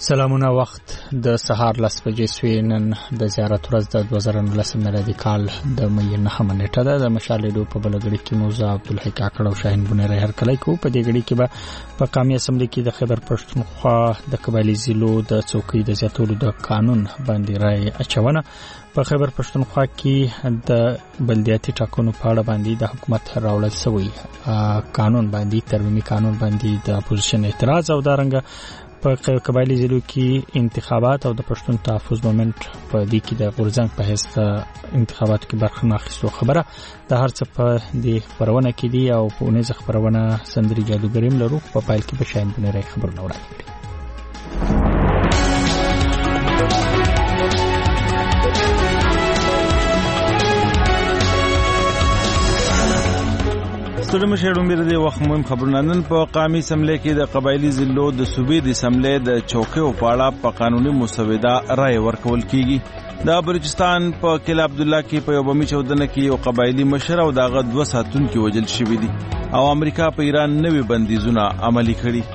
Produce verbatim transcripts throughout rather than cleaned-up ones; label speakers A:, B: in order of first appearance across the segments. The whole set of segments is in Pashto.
A: سلامونه وخت د سهار لس بجې سوی. نن د زیارت ورځ د دوه زره نولسم میلادي کال د مې نهمه نیټه ده. د مشالېدو په بلګړي کې موزه عبدالحی کاکړ او شاهین بونیری هرکلی کوو. په دې غړي کې به په قومي اسمبلی کې د خیبر پښتونخوا د قبایلي ضلعو د چوکۍ د زیاتولو د قانون باندې رای اچونه، په خیبر پښتونخوا کې د بلدیاتي ټاکنو په اړه باندې د حکومت راوړل شوی قانون باندې ترمیمي قانون باندې د اپوزیشن اعتراض، او دارنګه په قبایلي ضلعو کې انتخابات او د پښتون تحفظ مومنت په دې کې د غورځنګ په حیث انتخاباتو کې برخه اخیستو خبره د هر څه په دې خبرونه کې دي. او په اونیزه خبرونه سندري جادوګریم لرو. په پایل کې به شاهین بونیری خبرونه وړاندې کړي.
B: ستړي مشهورم بیر دی وخت مهم خبرونه. نن په قومي اسمبلی کې د قبایلي ضلعو د صوبې د اسمبلی د چوکیو په اړه په قانوني مسوده رائے ورکول کیږي. د بلوچستان په کلا عبدالله کې په یو بمي چاودنه کې یو قبایلي مشر او دغه دوه ساتونکي وژل شوي دي، او امریکا په ایران نوي بندیزونه عملي کړي.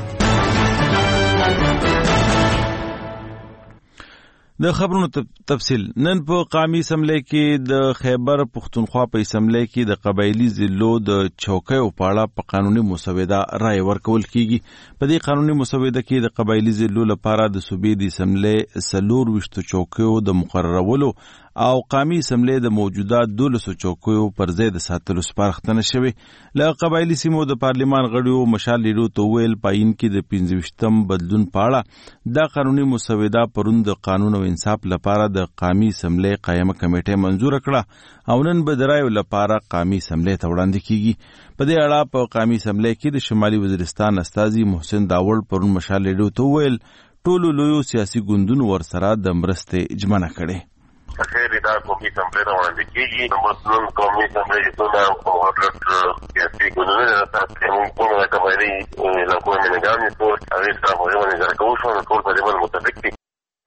B: د خبرونو تفصیل. نن په قومي اسمبلی کې د خیبر پښتونخوا په اسمبلی کې د قبایلي ضلعو د چوکیو په اړه په قانوني مسوده رائے ورکول کیږي. په دې قانوني مسوده کې د قبایلي ضلعو لپاره د صوبې د اسمبلی څلور ویشتو چوکیو د مقررولو او قومي اسمبلی د موجوده دولسو چوکیو پر ځای د ساتلو سپارښتنه شوې. له قبایلي سیمو د پارلمان غړیو مشال لیډو ته ویل پاین کې د پنځه ویشتم بدلون په اړه دا قانوني مسوده پرون د قانون او انصاف لپاره د قومي اسمبلی قائمه کمیټه منزور کړه او نن به د رایو لپاره قومي اسمبلی ته وړاندې کیږي. په دې اړه په قومي اسمبلی کې د شمالي وزیرستان استازي محسن داوړ پرون مشال لیډو ته ویل ټولو لویو سیاسي ګوندونو ورسره د مرستې ژمنه کړې.
C: خیر دا قومي اسمبلی ته وړاندې کیږي. نو مسلم قومي اسمبلی چې څونه او هغه سیاسي ګوندونه تاسو موږ کومه قبایلي علاقو منګامي ټول هغه څه په یوه نظر کوو شو ټول په دې باندې متفق دي.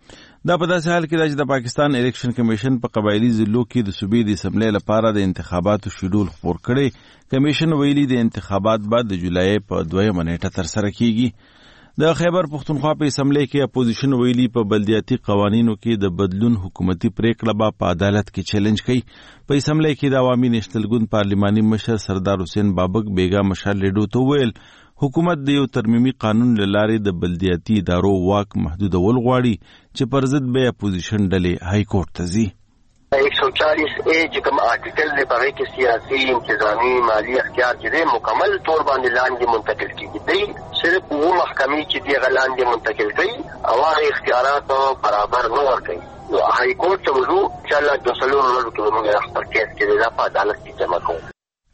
B: دا په داسې حال کې چې د پاکستان الیکشن کمیشن په قبایلي ضلعو کې د صوبې د اسمبلی لپاره د انتخاباتو شیډول خپور کړي. کمیشن ویلي د انتخابات بعد د جولای په دویمه نیټه ترسره کیږي. د خیبر پښتونخوا په اسمبلی کې اپوزیشن ویلي په بلدیاتي قوانینو کې د بدلون حکومتي پریکړه به په عدالت کې چیلنج کوي. په اسمبلی کې د عوامي نېشنل ګوند پارلماني مشر سردار حسین بابک بیگا مشال لیډو ته ویل حکومت د یو ترمیمي قانون له لارې د بلدیاتي ادارو واک محدودول غواړي چې پر ضد به اپوزیشن ډلې های کورټ ته ځي.
D: ایک سو چالیس اے چې کوم آرټیکل دی په هغې کې سیاسي انتظامي مالي اختیار چې دی مکمل طور باندې لاندې منتقل کېږي. دی صرف اووه محکمې چې دی هغه لاندې منتقل کوي او هغه اختیارات برابر نه ورکوي. نو های کورټ ته وځو انشاءالله دوه څلورو ورځو کې به موږ خپل کیس چې دی دا په عدالت کې جمع کوو.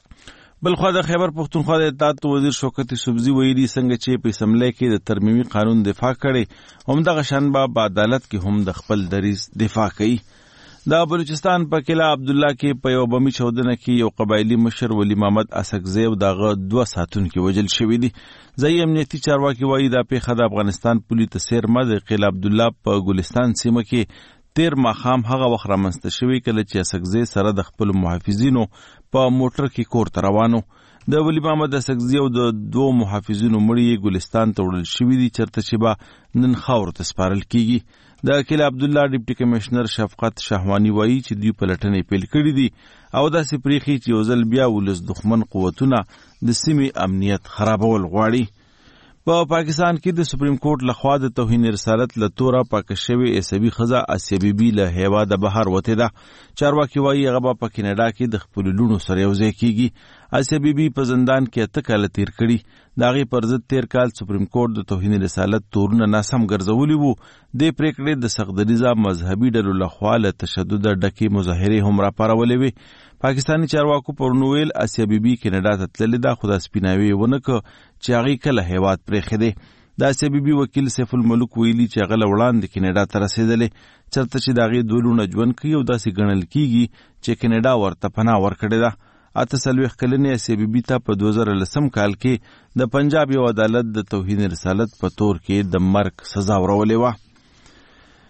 B: بلخوا د خیبر پښتونخوا د اطلاعات وزیر شوکت یوسفزي ویلي څنګه چې په اسمبلی کې د ترمیمي قانون دفاع کړي همدغه شان به په عدالت کې هم د خپل دریځ دفاع کوي. د بلوچستان په کلا عبدالله کې په یو بمي چاودنه کې یو قبایلي مشر ولی محمد اسکزی او دغه دوه ساتونکي وژل شوي دي. ځایي امنیتي چارواکي وایي دا پیښه د افغانستان پولي ته څیرمه د قلا عبدالله په ګلستان سیمه کې تیر ماښام هغه وخت رامنځته شوی کله چې اسکزی سره د خپلو محافظینو په موټر کې کور ته روانو. د ولی محمد اسکزی او د دوه محافظینو مړي ګلستان ته وړل شوي دي چېرته چې به نن خاورو ته سپارل کیږي. د کلا عبدالله ډیپټي کمشنر شفقت شهوانی وایي چې دوی پلټنې پیل کړي دي او داسې پریښي چې یو ځل بیا ولس دښمن قوتونه د سیمې امنیت خرابول غواړي. په پا پاکستان کې د سپریم کورټ لخوا د توهین رسالت له توره پاکه شوې عیسوي ښځه اسیه بیبي له هیواده بهر وتې ده. چارواکي وایي هغه به په کینیډا کې د خپلو لوڼو سره یوځای کیږي. اسیه بیبي په زندان کې اته کاله تیر کړي. د هغې پر ضد تیر کال سپریم کورټ د توهین رسالت تورونه ناسم ګرځولي وو. دې پریکړې د سختدریځه مذهبي ډلو لخوا له تشدده ډکې مظاهرې هم راپارولې وې. پاکستاني چارواکو پرون ویل اسیه بیبي کینیډا ته تللې ده خو دا سپیناوی یې ونه کړ چې هغې کله هیواد پرېښی دی. د اسیه بیبي وکیل سیف الملک ویلي چې هغه له وړاندې کینیډا ته رسېدلې چېرته چې د هغې دوه لوڼه ژوند کوي او داسې ګڼل کیږي چې کینیډا ورته پناه ورکړې ده. اته څلوېښت کلنې اسیه بیبي ته په دوه زره لسم کال کې د پنجاب یو عدالت د توهین رسالت په تور کې د مرګ سزا ورولې وه.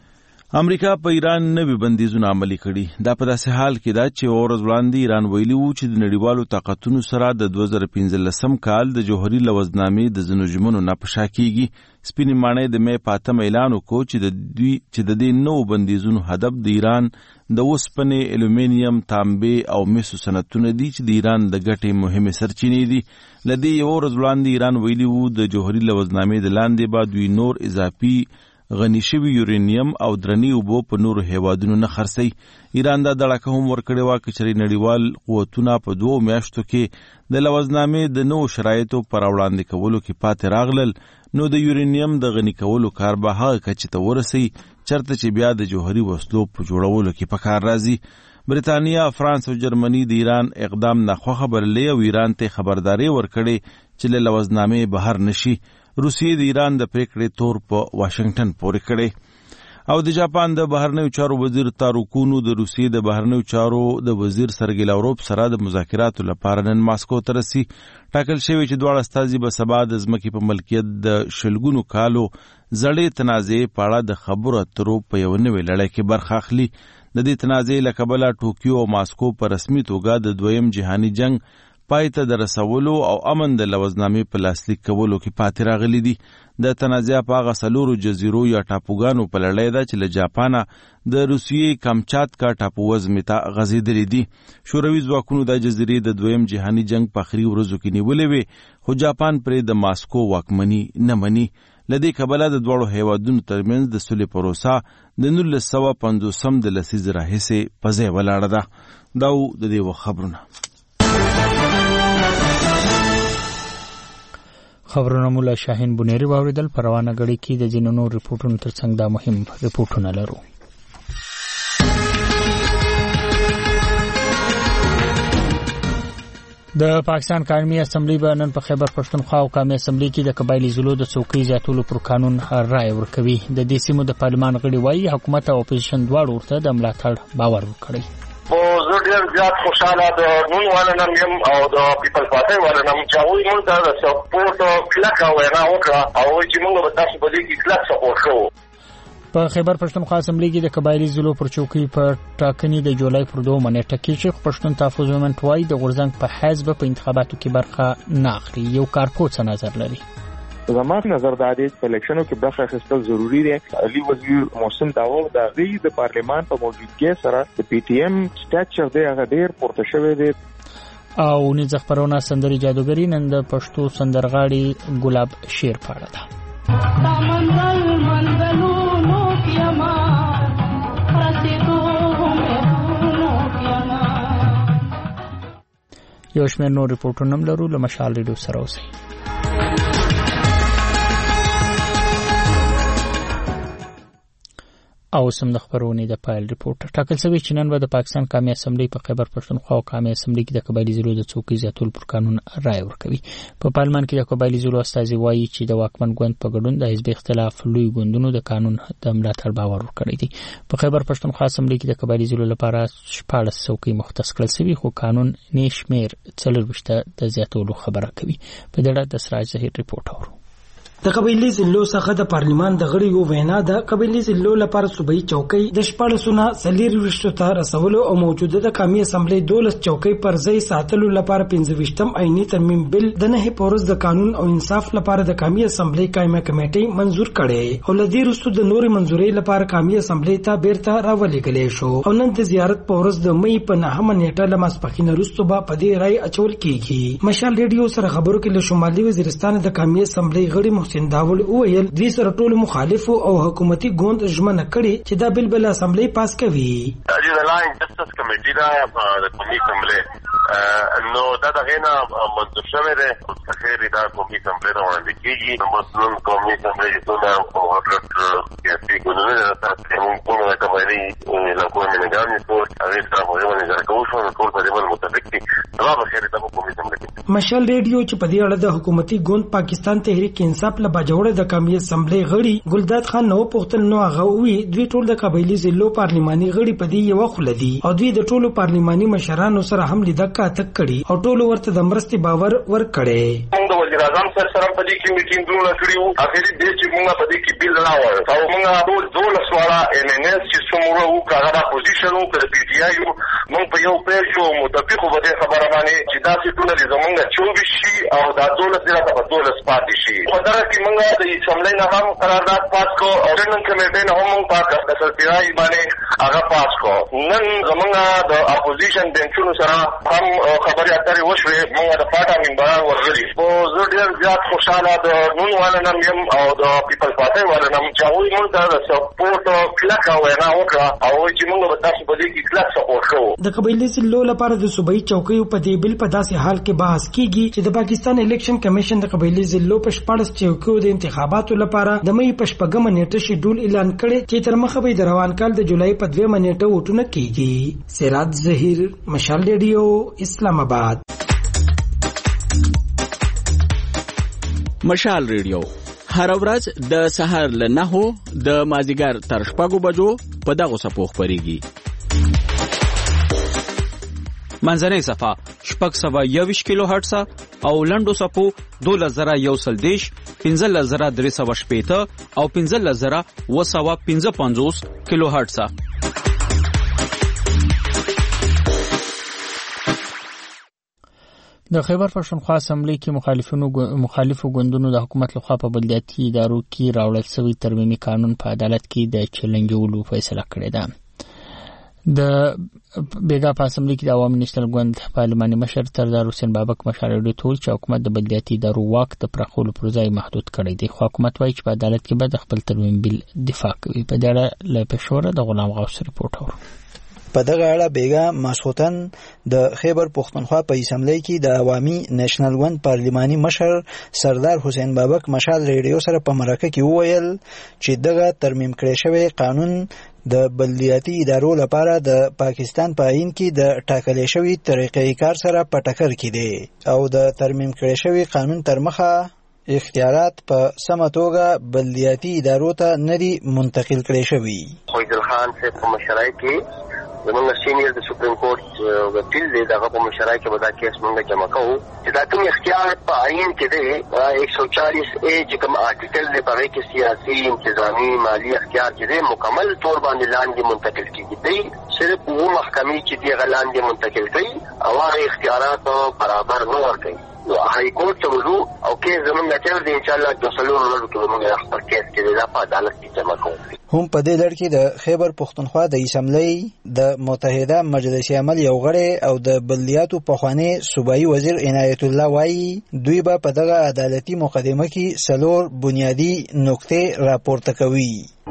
B: امریکا په ایران نوي بندیزونه عملي کړي. دا په داسې حال کې ده چې ورځ وړاندې ایران ویلي وو چې د نړیوالو طاقتونو سره د دوه زره پنځلسم کال د جوهري لوزنامې د ځینو ژمنو نه په شا کېږي. سپینې ماڼۍ د مې په اتم اعلان وکړ چې د دوی چې د دې نوو بندیزونو هدف د ایران د اوسپنې، الومینیم، تانبې او مسو صنعتونه دي چې د ایران د ګټې مهمې سرچینې دي. له دې یوه ورځ وړاندې ایران ویلي وو د جوهري لوزنامې د لاندې به دوی نور اضافي غني شوي یورینیم او درنې اوبو په نورو هیوادونو نه خرڅوي. ایران دا دړکه هم ورکړې وه که چېرې نړیوال قوتونه په دوو میاشتو کې د لوزنامې د نوو شرایطو په راوړاندې کولو کې پاتې راغلل، نو د یورینیم د غني کولو کار به هغه کچې ته ورسوي چېرته چې بیا د جوهري وسلو په جوړولو کې په کار راځي. بریتانیا، فرانس او جرمني د ایران اقدام ناخوښه بللې او ایران ته خبرداری ورکړې چې له لوزنامې بهر نشي. روسیې د ایران د پریکړې تور په واشنگټن پورې کړی. او د جاپان د بهرنیو چارو وزیر تارو کونو د روسیې د بهرنیو چارو د وزیر سرګی لاوروف سره د مذاکراتو لپاره نن ماسکو ته رسي. ټاکل شوی چې دواړه استازي به سبا د ځمکې په ملکیت د شلګونو کالو زړې تنازعې په اړه د خبرو اترو په یو نوې لړۍ کې برخه اخلي. د دې تنازعې له کبله ټوکیو او ماسکو په رسمي توګه د دویم جهاني جنگ پای ته د رسولو او امن د لوزنامې په لاسلیک کولو کې پاتې راغلي دي. د تنازع په هغه څلورو جزیرو یا ټاپوګانو په لړۍ ده چې له جاپانه د روسیې کامچاتکا ټاپو وزمې ته غځېدلې دي. شوروي ځواکونو دا جزیرې د دویم جهاني جنگ په آخري ورځو کې نیولې وې، خو جاپان پرې د ماسکو واکمني نه مني. له دې کبله د دواړو هیوادونو ترمنځ د صلحې پروسه د نولس سوه پنځوسم د لسیزې راهیسې په ځای ولاړه ده. دا و د دې وخت خبرونه.
A: خبرونه مولا شاهین بنيري واوریدل. په روانه غړي کې د ځینو نور ریپورتونو ترڅنګ دا مهم ریپورتونه لرو. د پاکستان قومي اسمبلی به نن په خیبر پښتونخوا او قومي اسمبلی کې د قبایلی ضلعو د څوکۍ زیاتولو پر قانون رائے ورکوي. د دې سیمو د پارلمان غړي وایي حکومت او اپوزیشن دواړو ورته د ملاتړ باور ورکړي.
D: زه ډېر زیات خوشحاله د نون والنم یم او د پیپل پارټۍ والنم چې هغوی موږ ته د سپورټ کلکه وینا وکړه او وایي چې موږ به تاسو په دې کې کلک سپورټ کوو.
A: په خیبر پښتونخوا اسمبلی کې د قبایلی ضلعو پر چوکۍ په ټاکنې د جولای پر دوه منېټه کې شیخ پښتون تحفظ مومنت وایي د غورځنګ په حزب په انتخاباتو کې برخه نه اخلي. یو کارپوت څه نظر لري؟
E: زما نظر دا دی چې الیکشنو کې برخه اخیستل ضروری دی. علي وزیر محسن داوود د غي د پارلمان په موجودګۍ سره د پی ټی ایم سټاچر دی هغه ډیر پورته شوی دی.
A: او نن خبرونه سندري جادوګری نن د پښتو سندرغاړي ګلاب شیر پاړه ده. منزل منزلونو کیما رسیدو مهونو کیما. یو شمېر نور ریپورتونه لرو. له مشال ریډیو سره اوسئ. او سم د خبرونې د پایل ریپورت ټاکل شوی چې نن به د پاکستان قومي اسمبلی په خیبر پښتونخوا او قومي اسمبلی کې د قبایلی ضلعو د څوکۍ زیاتول پر قانون رائے ورکوي. په پارلمان کې د قبایلی ضلعو استازي وایي چې د واکمن ګوند په ګډون د حزب اختلاف لوی ګوندونو د قانون د ملاتړ باور ورکړی دی. په خیبر پښتونخوا اسمبلی کې د قبایلی ضلعو لپاره شپاړس څوکۍ مختص کړل شوي، خو قانون نشمیر څلورویشت د زیاتولو خبره کوي. په دې اړه د سراج ظهیر ریپورت اورو.
F: د قبایلی ضلعو څخه د پارلمان د غړیو وینا د قبایلی ضلعو لپاره صوبایي چوکۍ د شپاړسونه څلورویشتو ته رسولو او موجوده د قومي اسمبلی دولس چوکۍ پر ځای ساتلو لپاره پنځه ویشتم عیني ترمیم بل د نه پورز د قانون او انصاف لپاره د قومي اسمبلی قائمه کمیټې منزور کړي او لدی رسو د نوري منزوري لپاره قومي اسمبلی ته بیرته راولېږل شو. او نن د زیارت پورز د مې په نهمه نیټه لمسپخینه رسو به په دې رائے اچول کیږي. مشال ریډیو سره خبرو کې له شمالي وزیرستان د قومي اسمبلی غړي محسن داول وویل دوی سره ټول مخالفو او حکومتي ګوند ژمنه کړي چې دا بل بل اسمبلی پاس کوي.
C: دا د لاین جسټس کمیټې دا د قومي اسمبلی نو دا دغه نه منظور شوی دی چې خیر دا قومي اسمبلی نه وړاندې کیږي. نو مثلا قومي اسمبلی څنګه او حضرت سیاسي ګوندونه تاسو موږ کومه قبایلی له کومه منګانې څو هغه څه هغه باندې ځکه اوس نو ټول په دې باندې متفق دي الله بخیر ته کومې سملې
F: مشال ریډیو چې په دې اړه د حکومتي ګوند پاکستان تحریک انصاف له باجوړه د قومي اسمبلی غړي ګلداد خان نو پوښتل نو هغه وی دوی ټول د قبایلی ضلعو پارلماني غړي په دې یو خلدي او دوی د ټولو پارلماني مشرانو سره هم لیدکا تک کړي او ټولو ورته د مرستې باور ورکړي.
C: موږ د وزیر اعظم سره سره په دې کې میټینګونه کړیو اخري دې چې موږ په دې کې بیل راوړ او موږ ټول ټول سوالا ان ان اس چې څومره وو کاغه پوزیشن وو کړ پی ټی آی موږ په یو پیج یو متفق و دې خبره باندې چې دا چې ټول دې زمونږ چوبیس شي او دا دولت سره په دولت پاتې شي په دغه کې موږ د اسمبلی نه هم قرارداد پاس کو او نن کمیټې نه هم پاک د سرتیرای باندې هغه پاس کو نن زمونږ د اپوزیشن بنچونو سره هم خبرې اترې وشوې موږ د پاټا ممبران ورغلي او زه ډېر زیات خوشاله د نون والنم یم او د پیپل پارټي والنم چې هغوی موږ ته د سپورټ کلکه وینا وکړه او چې موږ به تاسو په دې کې کلک سپورټ کوو.
F: د قبایلي ضلعو لپاره د صوبایي چوکیو په دې بل په داسې حال کې بحث کیږي چې د پاکستان الیکشن کمیشن د قبایلي ضلعو په شپاړس چوکیو د انتخاباتو لپاره د مې په شپږمه نیټه شیډول اعلان کړي چې تر مخه به د روان کال د جولای په دویمه نیټه وټونه کیږي. سراج ظهیر، مشال ریډیو، اسلام آباد.
G: مشال ریډیو هر ورځ د سهار له نهو د مازیګر تر شپږو بجو په دغه سپو خبريږي.
H: منځنۍ صفه شپږ سوه یوویشت کیلو هرټز او لنډو صفو دولس زره یو سل دېرش، پنځلس زره درې سوه شپېته او پنځلس زره اوه سوه پنځه پنځوس کیلو هرټز.
A: د خیبر پښتونخوا اسمبلی کې مخالفینو مخالفو ګوندونو د حکومت لخوا په بلدیاتي ادارو کې راوړل شوی ترمیمي قانون په عدالت کې د چیلنجولو فیصله کړې ده. د بیګا په اسمبلی کې د عوامي نېشنل ګوند پارلماني مشر سردار حسین بابک مشاهده ټول چې حکومت د بلدیاتي ادارو واک د پراخولو پر ځای محدود کړی دی، خو حکومت وایي چې په عدالت کې به د خپل ترمیم بل دفاع کوي. په دې اړه له پېښوره د غلام غوث رپورټ اورو.
I: په دغه اړه بیګا ماسخوتن د خیبر پښتونخوا په اسمبلی کې د عوامي نېشنل ګوند پارلماني مشر سردار حسین بابک مشال ریډیو سره په مرکه کې وویل چې دغه ترمیم کړی شوی قانون د بلدیاتي ادارو لپاره د پاکستان په آئین کې د ټاکلې شوی طریقې کار سره په ټکر کې دی او د ترمیم کړی شوی قانون تر مخه اختیارات په سمه توګه بلدیاتي ادارو ته ندي منتقل کړی شوی.
D: خویدل خان سے په مشرای کې زمونږ سینیئر د سپریم کورټ وکیل دی، دغه په مشرای کې به دا کیس مونږ جمع کوو چې دا کوم اختیار په آئین کې دی ایک سو چالیس اے چې کوم آرټیکل دی په هغې کې سیاسي، انتظامي، مالي اختیار چې دی مکمل طور باندې لاندې منتقل کېږي. دی صرف اوه محکمې چې دی هغه لاندې منتقل کوي او هغه اختیارات برابر نه ورکوي. نو هائی کورټ ته وځو او کیس زمونږ چل دی انشاءالله د څلورو ورځو کې زمونږ خپل کیس چې دی دا په عدالت کې جمع کوو.
I: هم په دې لړ کې د خیبر پښتونخوا د اسمبلی د متحده مجلس عمل یو غړی او د بلدیاتو پخوانی صوبایي وزیر عنایت الله وایي دوی به په دغه عدالتي مقدمه کې څلور بنیادی نکتې راپورته کوي.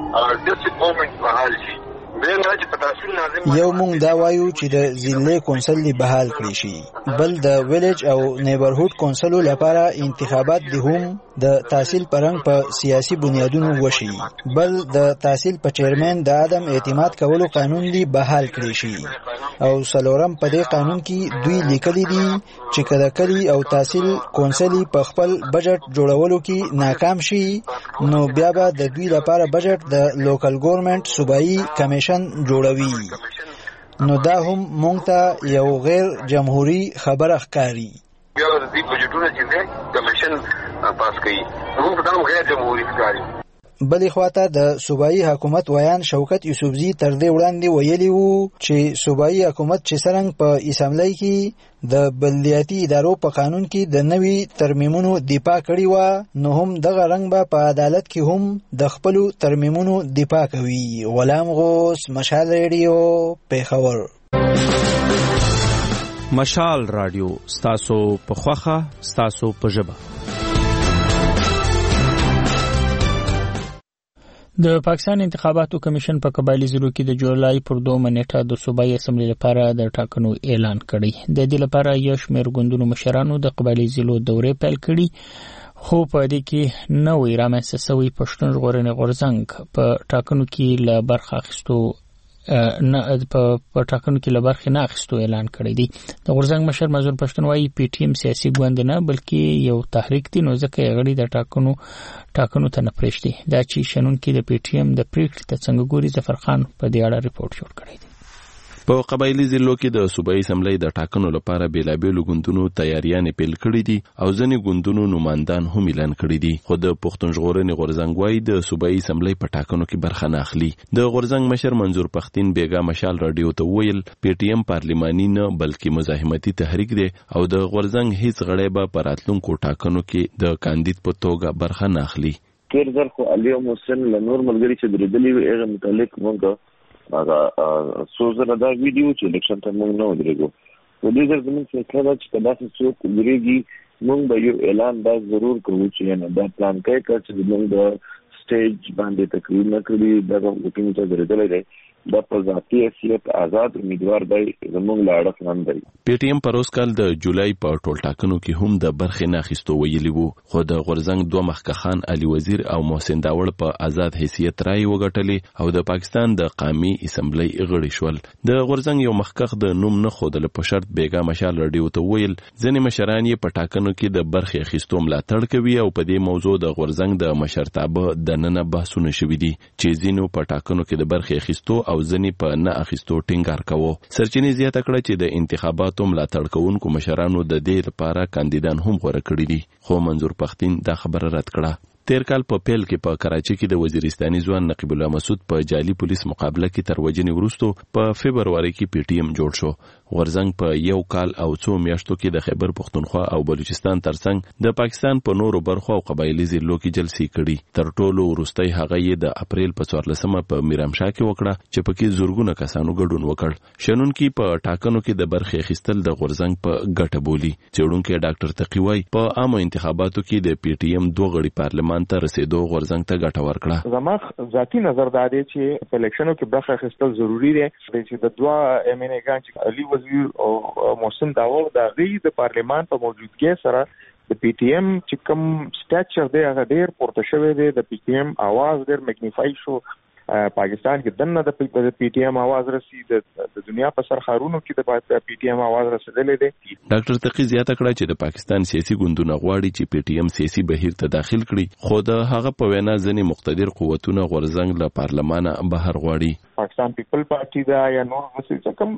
I: یو مونږ دا وایو چې د ضلعي کونسل دی بحال کړی شي، بل د ویلیج او نیبرهوډ کونسلو لپاره انتخابات دي هم د تحصیل پرنګ په سیاسي بنیادونو وشي، بل د تحصیل په چیرمن د عدم اعتماد کولو قانون دی بحال کړی شي او څلورم په دې قانون کې دوی لیکلي دي چې کله کلی او تحصیل کونسل په خپل بجټ جوړولو کې ناکام شي نو بیا به د دوی لپاره بجټ د لوکل ګورنمنت صوبایي کمیشن جوړوي. نو دا هم مونږ ته یو غیر جمهوری خبره ښکاري.
C: بیا د دې بجټونه چې دی کمیشن پاس کوي نو دا هم غیر جمهوری ښکاري.
I: بلې خواته د صوبایي حکومت ویان شوکت یوسفزي تر دې وړاندې ویلي وو چې صوبایي حکومت چې څرنګه په اسمبلی کې د بلدیاتي ادارو په قانون کې د نوي ترمیمونو دفاع کړې وه نو هم دغه رنګ به په عدالت کې هم د خپلو ترمیمونو دفاع کوي. غلام غوث، مشال ریډیو، پیښور.
H: مشال رادیو ستاسو په خوخه ستاسو په ژبه.
A: د پاکستان انتخاباتو کمیشن په قبایلی ضلعو کې د جولای پر دومه نیټه د صوبایي اسمبلی لپاره د ټاکنو اعلان کړی. د دې لپاره یو شمېر ګوندونو مشرانو د قبایلی ضلعو دورې پیل کړي، خو په دې کې نوې رامنځته شوی پښتون ژغورنې غورځنګ په ټاکنو کې له برخه اخیستو نه په ټاکنو کې لبرخه نه اخیستو اعلان کړی دی. د غورځنګ مشر منظور پښتون وايي پی ټی ایم سیاسي ګوند نه بلکې یو تحریک دی، نو ځکه یې غړي د ټاکنو ټاکنو ته نه پرېږدي. دا چې شنن کې د پی ټی ایم د پریکړې ته څنګه ګوري، ظفرخان په دې اړه ریپورت جوړ کړی دی.
J: په قبایلی ضلعو کې د صوبایي اسمبلی د ټاکنو لپاره بیلابیلو ګوندونو تیاریانې پیل کړې دي او ځینې ګوندونو نوماندان هم اعلان کړي دي، خو د پښتون ژغورنې غورځنګ وايي د صوبایي اسمبلی په ټاکنو کې برخه نه اخلي. د غورځنګ مشر منظور پښتین بیګا مشال رادیو ته ویل پی ټی ایم پارلماني نه بلکې مزاحمتي تحریک دی او د غورځنګ هیڅ غړی به په راتلونکو ټاکنو کې د کاندید په توګه برخه نه اخلي.
K: تیر ځل خو علي محسن له نور ملګري چې درېدلي وي هغه متعلق موږ هغه سوزره دا ویډیو چې الیکشن ته موږ نه ودرېږو. په دې ځل زموږ فیصله ده چې که داسې څوک ودرېږي موږ به یو اعلان دا ضرور کوو چې یعنې دا پلان کوي که چې موږ د سټیج باندې تقریر نه کړي دغه وکیل ته درېدلی دی دا په ذاتي حیثیت آزاد امیدوار دی زموږ له اړخ نه دی.
J: پی ټی ایم پر اوس کال د جولای په ټول ټاکنو کې هم د برخې نه اخیستو ویلي وو، خو د غورځنګ دوه مخکښان علي وزیر او محسن داوړ په آزاد حیثیت رایې وګټلې او د پاکستان د قومي اسمبلی غړي شول. د غورځنګ یو مخکښ د نوم نه ښودل په شرط بیګا مشال رادیو ته ویل ځینې مشران یې په ټاکنو کې د برخې اخیستو ملاتړ کوي او په دې موضوع د غورځنګ د مشرتابه دننه بحثونه شوي دي چې ځینو په ټاکنو کې د برخې اخیستو او ځینې په نه اخیستو ټینګار کوو. سرچینې زیاته کړه چې د انتخاباتو ملاتړ کوونکو مشرانو د دې لپاره کاندیدان هم غوره کړي دي، خو منظور پښتین دا خبره رد کړه. تیر کال په پیل کې په کراچي کې د وزیرستاني ځوان نقیب الله مسعود په جعلي پولیس مقابله کې تر وجنې وروسته په فبرवरी کې پی ټی ایم جوړ شو. غورځنګ په یو کال او څو میاشتو کې د خیبر پښتونخوا او بلوچستان ترڅنګ د پاکستان په نورو برخو او قبایلی ضلعو کې جلسې کړي. تر ټولو وروستۍ هغه یې د اپریل په څوارلسمه په میرامشاه کې وکړه چې پکې زورګونه کسانو ګډون وکړ. شنونکي په ټاکنو کې د برخې اخیستل د غورځنګ په ګټه بولي. څېړونکی ډاکټر تقی وايي په عامو انتخاباتو کې د پی ټی ایم دوه غړي پارلمان ته رسیدو غورځنګ ته ګټه ورکړه.
E: زما ذاتي نظر دا دی چې په الیکشنو کې برخه اخیستل ضروری دی چې د دوه ایم ان ګان چې علي وزیر او محسن داوړ د غي د پارلمان په موجودګۍ سره د پی ټی ایم چې کوم سټاچر دی هغه ډیر پورته شوی دی. د پی ټی ایم आवाज ډیر میګنیفای شو. پاکستان کې دنه د پی ټی ایم आवाज رسي د دنیا په سر خارونو کې د پی ټی ایم आवाज رسیدلې دی.
J: ډاکټر تقی زیاته کړه چې د پاکستان سیاسي ګوندونه غواړي چې پی ټی ایم سیاسي بهیر ته داخل کړي، خو د هغه په وینا ځینې مقتدر قوتونه غورځنګ له پارلمانه بهر غواړي.
E: پاکستان پیپل پارټي دا یا نور څه کوم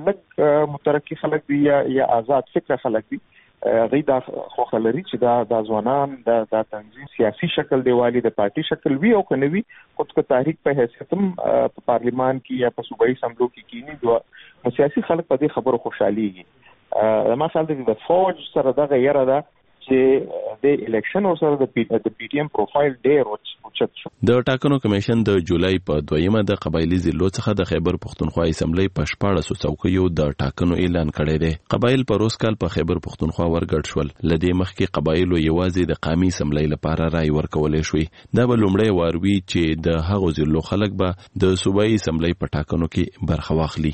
E: لږ مترقي خلک دي یا یا آزاد فکر خلک دي غي دا خو خلري چې دا د ځوانان د د تنظیم سیاسي شکل دیوالي د پارټي شکل وی او کنوي خود کو تحریک په حیثیت هم په پارلیمان کې یا په صوبایي اسمبلو کې کینی دوه سیاسي خلک په دې خبرو خوشحاليږي. ما خیال دی د فوج سره د غیره ده چې د الیکشن سره د پی ټی ایم پروفایل ډیر اوچت شو.
J: د ټاکنو کمیشن د جولای په دویمه د قبایلی ضلعو څخه د خیبر پښتونخوا اسمبلی په شپاړسو څوکیو د ټاکنو اعلان کړی دی. قبایل په روز کال په خیبر پښتونخوا ورګډ شول. لدې مخکې قبایلو یوازې د قومي اسمبلی لپاره رای ورکولې شوې. دا به لومړی وار وي چې د هغو ضلعو خلک به د صوبایي اسمبلی په ټاکنو کې برخه واخلي.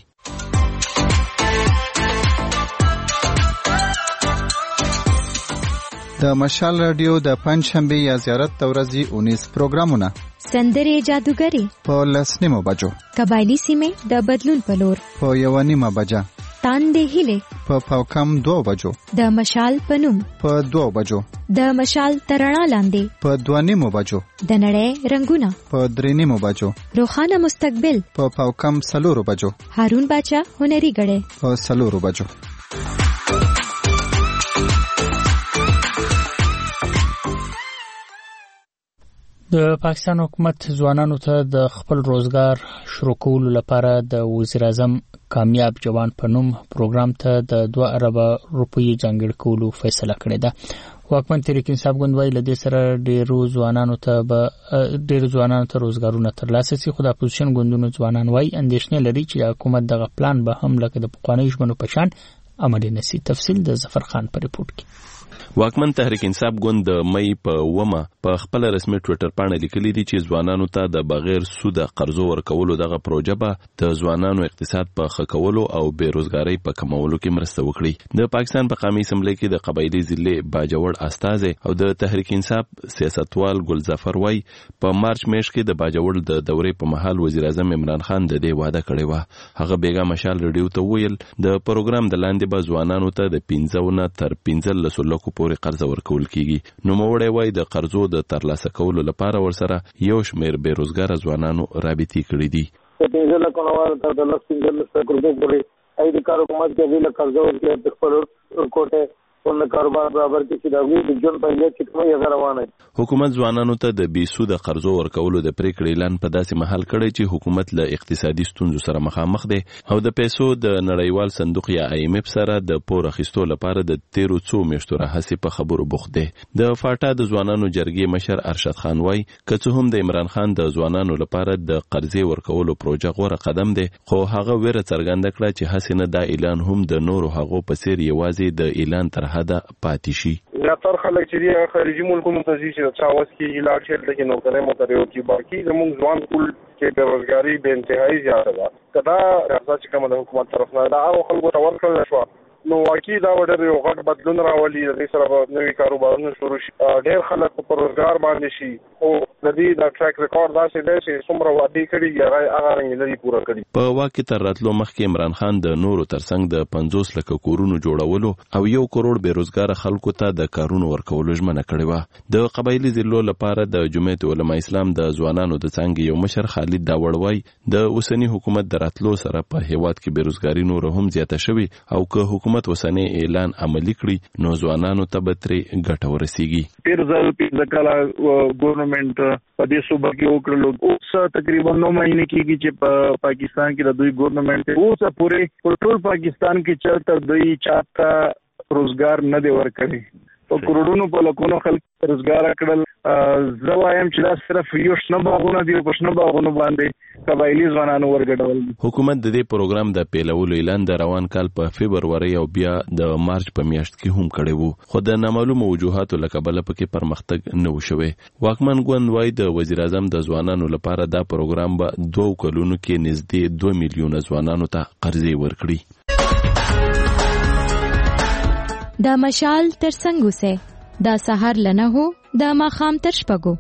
L: د مشال رادیو د پنځ شنبه یا زیارت د ورځې اونیس پروګرامونه
M: سندرې جادوګری
L: په لسنیمو بجو،
M: قبایلی سیمه د بدلون په لور
L: په یو نیمه بجه،
M: تاندې هیله
L: په پاوکم دوه بجو،
M: د مشال پنوم په
L: دوه بجو،
M: د مشال ترڼا لاندې
L: په دوه نیمو بجو،
M: د نړۍ رنگونه
L: په درې نیمو بجو،
M: روخانه مستقبل
L: په پاوکم سلورو بجو،
M: هارون باچا هنري غړې
L: په سلورو بجو.
A: د پاکستان حکومت ځوانانو ته د خپل روزګار شروع کولو لپاره د وزیر اعظم کامیاب جوان په نوم پروګرام ته د دوه اربه روپۍ ځانګړي کولو فیصله کړې ده. واکمن تحریک انصاف ګوند وايي لدې سره ډېرو ځوانانو ته به ډېر ځوانانو ته روزګارونه ترلاسه شي، خو د اپوزیشن ګوندونو ځوانان وايي اندېښنې لري چې حکومت دغه پلان به هم لکه د پخوانیو ژمنو په شان عملي نشي. تفصیل د ظفر خان په ریپورت کې.
J: واکمن تحریک انصاف ګوند د مې په ومه په خپل رسمي ټوئیټر باندې لیکلي دي چې ځوانانو ته د بغیر سوده قرضو ورکولو دغه پروژه به د ځوانانو اقتصاد په ښه کولو او بیروزګارۍ په کمولو کې مرسته وکړي. د پاکستان په قومي اسمبلی کې د قبایلی ضلع باجوړ استازي او د تحریک انصاف سیاستوال ګلظفر وای په مارچ میاشت کې د باجوړ د دورې په مهال وزیر اعظم عمران خان د دې وعده کړې و. هغه بیګا مشال ریډیو ته ویل د پروګرام د لاندې به ځوانانو ته د پنځه نه تر پنځلس لکو پورې قرض ورکول کیږي. نو موړی وای د قرضو د ترلاسه کولو لپاره ورسره یو شمېر بیروزګار ځوانانو رابطې کړې دي.
N: پنځه لکو نه ورته د لس پنځلس لکو روپۍ پورې ای د کار حکومت کې ویل قرض ورکړي د خپل کوټه ونه کاروبار برابر کې چې دا وی د جون په لږ کې کومه روانه.
J: حکومت ځوانانو ته د بې سوده قرضو ورکولو د پریکړې اعلان په داسې محل کړی چې حکومت له اقتصادي ستونزو سره مخامخ دی او د پیسو د نړیوال صندوق یا آی ایم اف سره د پور اخیستو لپاره د تیرو څو میاشتو راهیسې په خبرو بوخت دی. د فاټا د ځوانانو جرګې مشر ارشد خان وای که څه هم د عمران خان د ځوانانو لپاره د قرضې ورکولو پروژه غوره قدم دی خو هغه ویره څرګنده کړه چې هسې نه دا اعلان هم د نورو هغو په څیر یوازې د اعلان تر حده پاتې شي.
N: زیاتره خلک چې دی خارجي ملکونو ته ځي چې چا وس کې علاج شته کې نوکرۍ متریو کې باقي زموږ ځوان ټول کې بیروزګاری به انتهایی زیاته ده. کدا راځي چې کومه د حکومت طرف نه دا او خلکو ته ورکړل شو نو واقعي دا وړر یو غټ بدلون راولي د سره نوې کاروبارونه شروع شي ډېر خلک په روزګار باندې شي او د دې د ټریک ریکارډ داسې دی چې څومره وعده کړي هغه هغه رنګ لري پوره کړي.
J: په واقع تر راتلو مخکې عمران خان د نورو ترڅنګ د پنځوس لکه کورونو جوړولو او یو کروڑ بیروزګار خلکو ته د کارونو ورکولو ژمنه کړې و. د قبایلی ضلعو لپاره د جمعیت علماء اسلام د ځوانانو د څنګه یو مشر خالد داوړ وای د اوسنی حکومت د راتلو سره په هیواد کې بیروزګاری نور هم زیاته شوی او که حکومت وسنی اعلان عملی کړي نو ځوانانو ته به ترې ګټه ورسیږي.
N: پیر ځل پیر کلا ګورنمنت په دې صوبه کې وکړلو اوس تقریبا نو مهینه کېږي چې په پاکستان کې د دوی ګورنمنت اوس پورې ټول پاکستان کې چلته دوی چاته روزګار نه دی ورکړي په کروڑونو په لکونو خلک روزګار کړل. زه وایم چې دا صرف یو شنه باغونه دي په شنه باغونو باندې قبایلی ځوانانو ورګډول.
J: حکومت د دې پروګرام د پیلولو اعلان د روان کال په فبرवरी او بیا د مارچ په میاشت کې هم کړی وو خو د نامعلومو وجوهاتو له کبله پکې پرمختګ نه و شوی. واکمن ګوند وای د وزیر اعظم د ځوانانو لپاره دا پروګرام به دوه کلونو کې نږدې دوه میلیونه ځوانانو ته قرضې ورکړي.
M: دا مشال تر څنګه سه دا سحر لنه هو دا ماخام تر شپږو.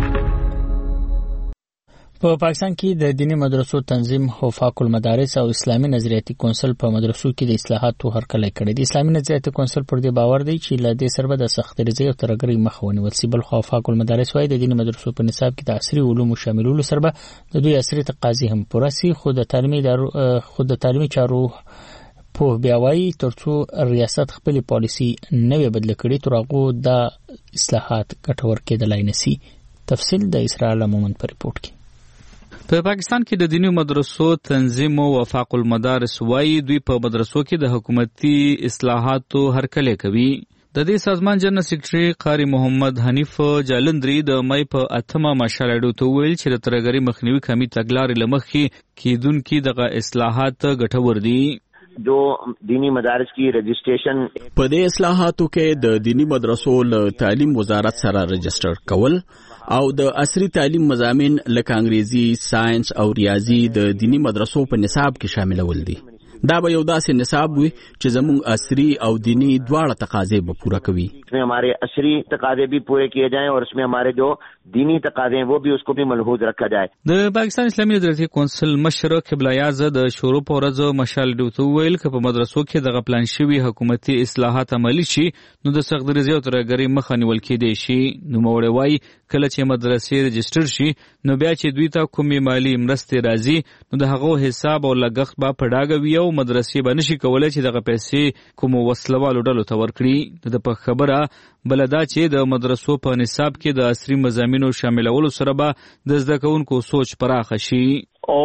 A: په پاکستان کې د دینی مدرسو تنظیم حفاظ المدارس او اسلامي نظریاتي کونسل په مدرسو کې د اصلاحاتو هرکلی کړی دی. اسلامي نظریاتي کونسل پر دې باور دی چې له دې سره د سختګریزۍ او ترهګرۍ مخه ونیول شي. بل خو حفاظ المدارس وايي د دینی مدرسو په نصاب کې د عصري علومو شاملولو سره د دوی عصري تقاضي هم پوره شي. خو د تعلیمي خود د تعلیمي چارو په بیاوي ترڅو ریاست خپل پالیسی نوې بدل کړي تر هغه د اصلاحات ګټور کېدلای نشي. تفصیل د اسرائیل مومن په ریپورت کې.
H: په پاکستان کې د دینی مدرسو تنظیم او وفاق المدارس وايي دوی په مدرسو کې د حکومتي اصلاحاتو هرکلی کوي. د دې سازمان جنرال سیکریټري قاری محمد حنیف جالندری د مې په اتمه مشاله ډو ویل چې د ترهګرۍ مخنیوي کمی تګلارې لمخې کېدونکو دغه اصلاحات ګټور دي.
O: جو دینی مدارس کی رجسٹریشن
G: په دې اصلاحاتو کې د دینی مدرسو له تعلیم وزارت سره رجسټر کول او د عصري تعلیم مضامین لکه انګریزي، ساينس او ریاضي د دینی مدرسو په نصاب کې شاملول دي. دا به یو داسې نصاب وي چې زموږ عصري او دینی دواړه تقاضے به پورا کوي.
O: اس میں ہمارے عصری تقاضے بھی پورے کیے جائیں اور اس میں ہمارے جو دینی تقاضے ہیں وہ بھی اس کو بھی ملحوظ رکھا جائے.
H: د پاکستان اسلامي نظریاتي کونسل مشر قبله اعظم د شروع په ورځ مشال ډوته ویل چې په مدرسو کې د پلان شوی حکومتي اصلاحات عملي شي نو د سختګریزۍ او ترهګرۍ مخه نیول کېدای شي. نو موړی وای کله چې مدرسې رجسټر شي نو بیا چې دوی ته کومې مالی مرستې راځي نو د هغو حساب او لګښت به په ډاګه وي او مدرسې به نشي کولای چې دغه پیسې کوم وسلوالو ډلو ته ورکړي. د په خبره بلدا چې د مدرسو په نصاب کې د عصري مضامینو شاملولو سره به د زده کوونکو سوچ پراخه شي
P: او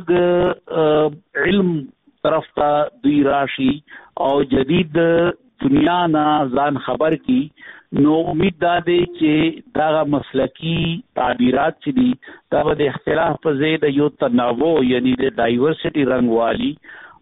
P: لږ علم طرف ته دوی راشي او جدید دنیا نه ځان خبر کی. نو امید دا دی چې دا مسلکی تعبیرات چې دي دا د اختلاف په ځای د یو تنوع یعنی د ډایورسټي رنګ والی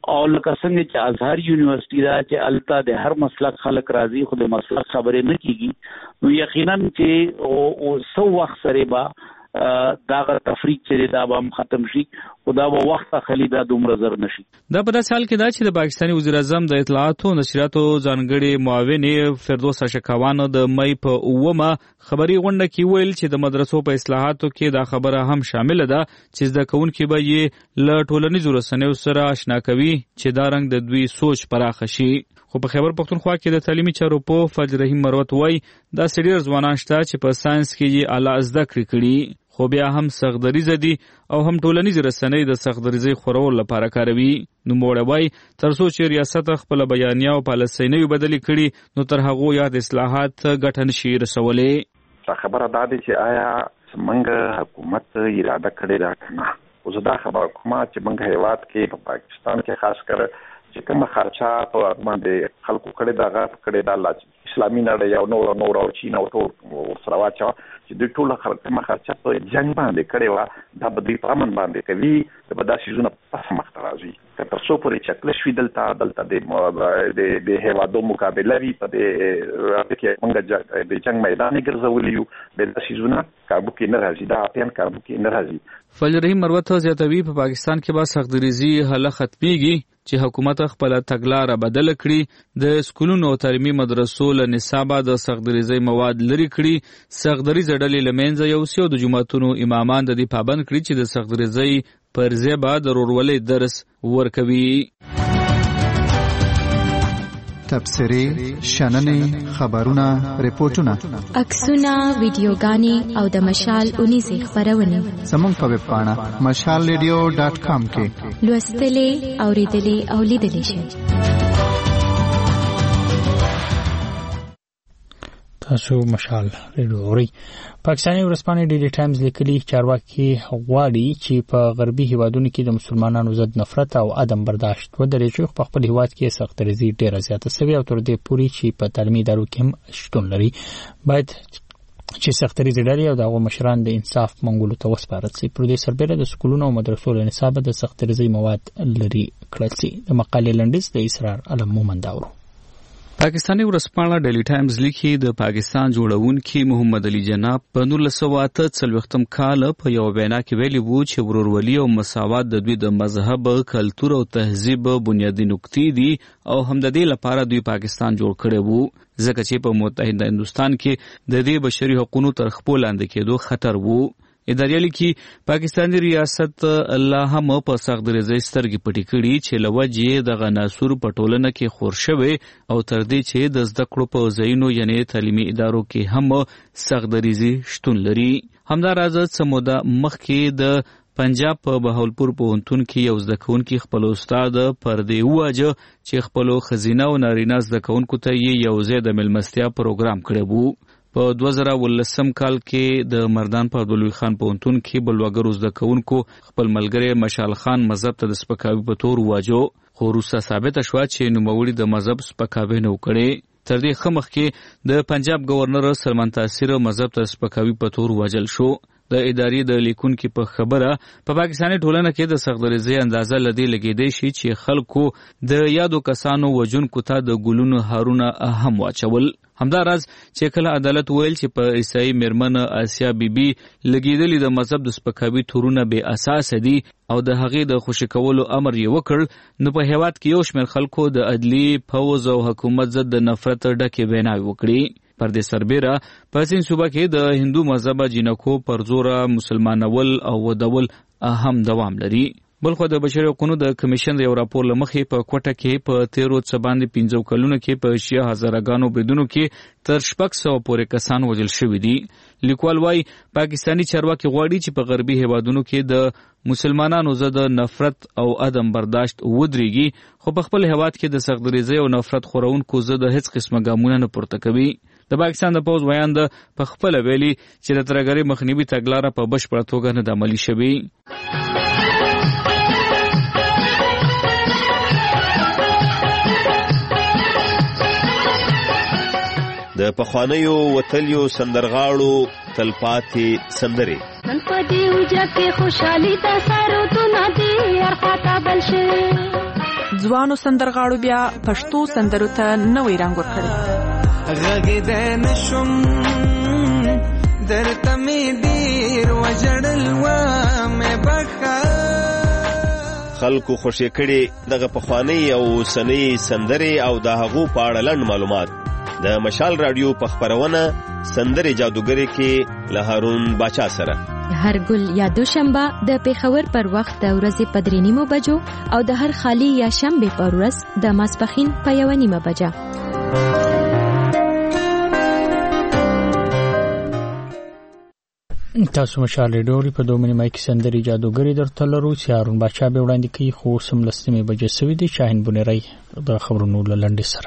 P: او لکه څنګه چې ازهر یونیورسيټي دا چې الته د هر مسلک خلک راځي خو د مسلک خبرې نه کیږي نو یقینا چې او سو وخت سره با داغه تفریق چې دا به ختم شي او دا به وخت خلی دا دومره زر نشي.
H: دا په داسې حال کې دا چې د پاکستاني وزیر اعظم د اطلاعات او نشریاتو ځانګړي معاون فردوس اشکوانو د مې په اومه خبري غونډه کې ویل چې د مدرسو په اصلاحاتو کې دا خبره هم شامل ده چې زده کوونکي به یې له ټولنیزو رسنیو سره آشنا کوي چې دا رنګ د دوی سوچ پراخه شي. خو په خیبر پختونخوا کې د تعلیمي چارو په فضل رحیم مروت وای دا سړي ځوانان شته چې په ساينس کې یې اعلی زده کړې کړي خو بیا هم سختدریزه دي او هم ټولنیز رسنۍ د سختدریزي خورول لپاره کاروي. نو موړوي ترڅو چې ریاست خپل بیانیه او پالیسۍ نه بدلی کړي نو تر هغه یاد اصلاحات ګټن شي رسولې.
Q: خبره دا ده چې آیا څنګه حکومت اراده کړې ده کنه او زه دا خبره کوم چې موږ هیواد کې په پاکستان کې خاص کر چې کوم خرچه په باندې خلکو کړي دا غاټ کړي دا لاج اسلامي نړۍ او نور نور او چین او ټول سره واچو چې د ټول خلکو خرچه په جنگ باندې کړي وا دا به د پامن باندې کوي د بداسي زونه پس مخ راځي تر څو پورې چکل شوي دلته دلته د د هیوادو مقابله وی په د راکې موږ د جنگ میدان ګرځولیو د داسي زونه کابو کې نه راځي دا اپین کابو کې نه راځي.
H: فضل رحیم مروت زیاتوي په پاکستان کې با سختدریزي حل ختميږي چې حکومت خپل تګلارې بدل کړي د سکولونو او تعلیمي مدرسو له نصابه د سختدریزي مواد لري کړي سختدریزي ډلې لمنځه یو سیو د جماعتونو امامان د دې پابند کړي چې د سختدریزي پر ځای به د رورولۍ درس ورکوي.
L: تبصرې شننې خبرونه ریپورتونه
M: عکسونه ویډیوګانې او د مشال اونیزې خبرونه
L: زموږ په ویب پاڼه مشال ریډیو ډاټ کام کې
M: لوستلې اوریدلې او لیدلې شئ.
A: تاسو مشال ریډیو اورئ. پاکستاني ورځپاڼې ډیلی ټایمز لیکلي چارواکي غواړي چې په غربي هیوادونو کې د مسلمانانو ضد نفرت او عدم برداشت ودرېږي خو په خپل هیواد کې سختدریزي ډیره زیاته شوې او تر دې پورې چې په تعلیمي ادارو کې هم شتون لري باید چې سختدریزي ډلې او دغه مشران د انصاف منګولو ته وسپارل شي. پر دې سربېره د سکولونو او مدرسو له نصابه د سختدریزي مواد لري کړل شي. د مقالې لنډیز د اسرار علم مومند اورو.
H: پاکستاني ورځپاڼه ډیلی ټایمز لیکي د پاکستان جوړونکي محمد علي جناب په نولس سوه اته څلوېښتم کال په یو وینا کې ویلي وو چې ورورولي او مساوات د دوی د مذهب کلتور او تهذیب بنیادی نقطې دي او هم د دې لپاره دوی پاکستان جوړ کړی وو ځکه چې په متحده هندوستان کې د دې بشري حقوقو تر خپل لاندې کېدو خطر وو. ادارې لیکي پاکستاني ریاست الله هم په سختدریزۍ سترګې پټې کړي چې له وجې د غناسور په ټولنه کې خور شوی او تر دې چې د زده کړو په ځایونو یعنی تعلیمي ادارو کې هم سختدریزي شتون لري. همداراز څه موده مخکې د پنجاب په بهاولپور پوهنتون کې یو زده کوونکی خپل استاد پر دې وواجه چې خپل خزینه او نارینه زده کوونکو ته یې یو ځای د مېلمستیا پروګرام کړی وو. په دوه زره ولسم کال کې د مردان په عبدالوي خان پوهنتون کې بل وګړو زده کوونکو خپل ملګری مشال خان مذهب ته د سپکاوي په تور وواجه خو وروسته ثابته شوه چې نوموړي د مذهب سپکاوی نه وکړی. تر دې ښه مخکې د پنجاب گورنر سلمان تاثیر مذهب ته سپکاوي په تور ووژل شو. د ادارې د لیکونکو په خبره په پاکستاني ټولنه کې د سختدریزۍ اندازه لدی لګیدې شي چې خلکو د یادو کسانو وجونکو ته د ګلونو هارونه هم واچول. همداراز چې کله عدالت ویل چې په عیسائی میرمن آسیا بیبي لګیدلې د مذهب د سپکاوي تورونه بې اساس دي او د هغې د خوشي کولو امر یې وکړ نو په هیواد کې یو شمېر خلکو د عدلي فوز او حکومت ضد د نفرت ډکې ویناوې وکړي. پر دې سربېره په سین صوبه کې د هندو مذهب جینکو پر زوره مسلمانول او ودول هم دوام لري. بلخو د بشري حقوقو د کمیشن د یو راپور لمخې په کوټه کې په تیرو څه باندې پنځه کلونو کې په شیا هزارګانو بدونو کې تر شپږ سوه پورې کسان وژل شوي دي. لیکوال وايي پاکستاني چارواکي غواړي چې په غربي هیوادونو کې د مسلمانانو ضد نفرت او عدم برداشت ودرېږي خو په خپل هیواد کې د سختدریزۍ او نفرت خورونکو ضد هیڅ قسمه ګامونه نه پورته کوي. د پاکستان د پوز ویان د په خپل ویلي چې د ترګری مخنیوي تګلارې په بشپړه توګه نه د عملي شوي.
R: د پخوانیو وتلیو سندرغاړو تلپاتې سندرې
S: نن په دې وجه کې خوشحالي د سارو تو نه دی هر خواته بل شي ځوانو سندرغاړو بیا پښتو سندرو ته نوې رنګ ورکړی.
T: غږېدی نشم درته مې ډېر وژړل ومې بښه.
R: خلکو خوشې کړي دغه پخوانۍ او اوسنۍ سندرې او د هغو په اړه لنډ معلومات د مشال رادیو په خپرونه سندرې جادوګرې کې له هارون باچا سره
M: هر ګل یا دوشنبه د پیښور پر وخت د ورځې په درې نیمو بجو او د هر خالی یا شنبه پر ورځ د ماسپښین په یوه نیمه بجه.
A: تاسو مشال ریډیو په دوه نیمه کې سندرې جادوګرې درته لرو چې هارون باچا به وړاندې کوي. خو سم لسمه بجې سوي دي. شاهین بونری د خبرونو لنډې سره.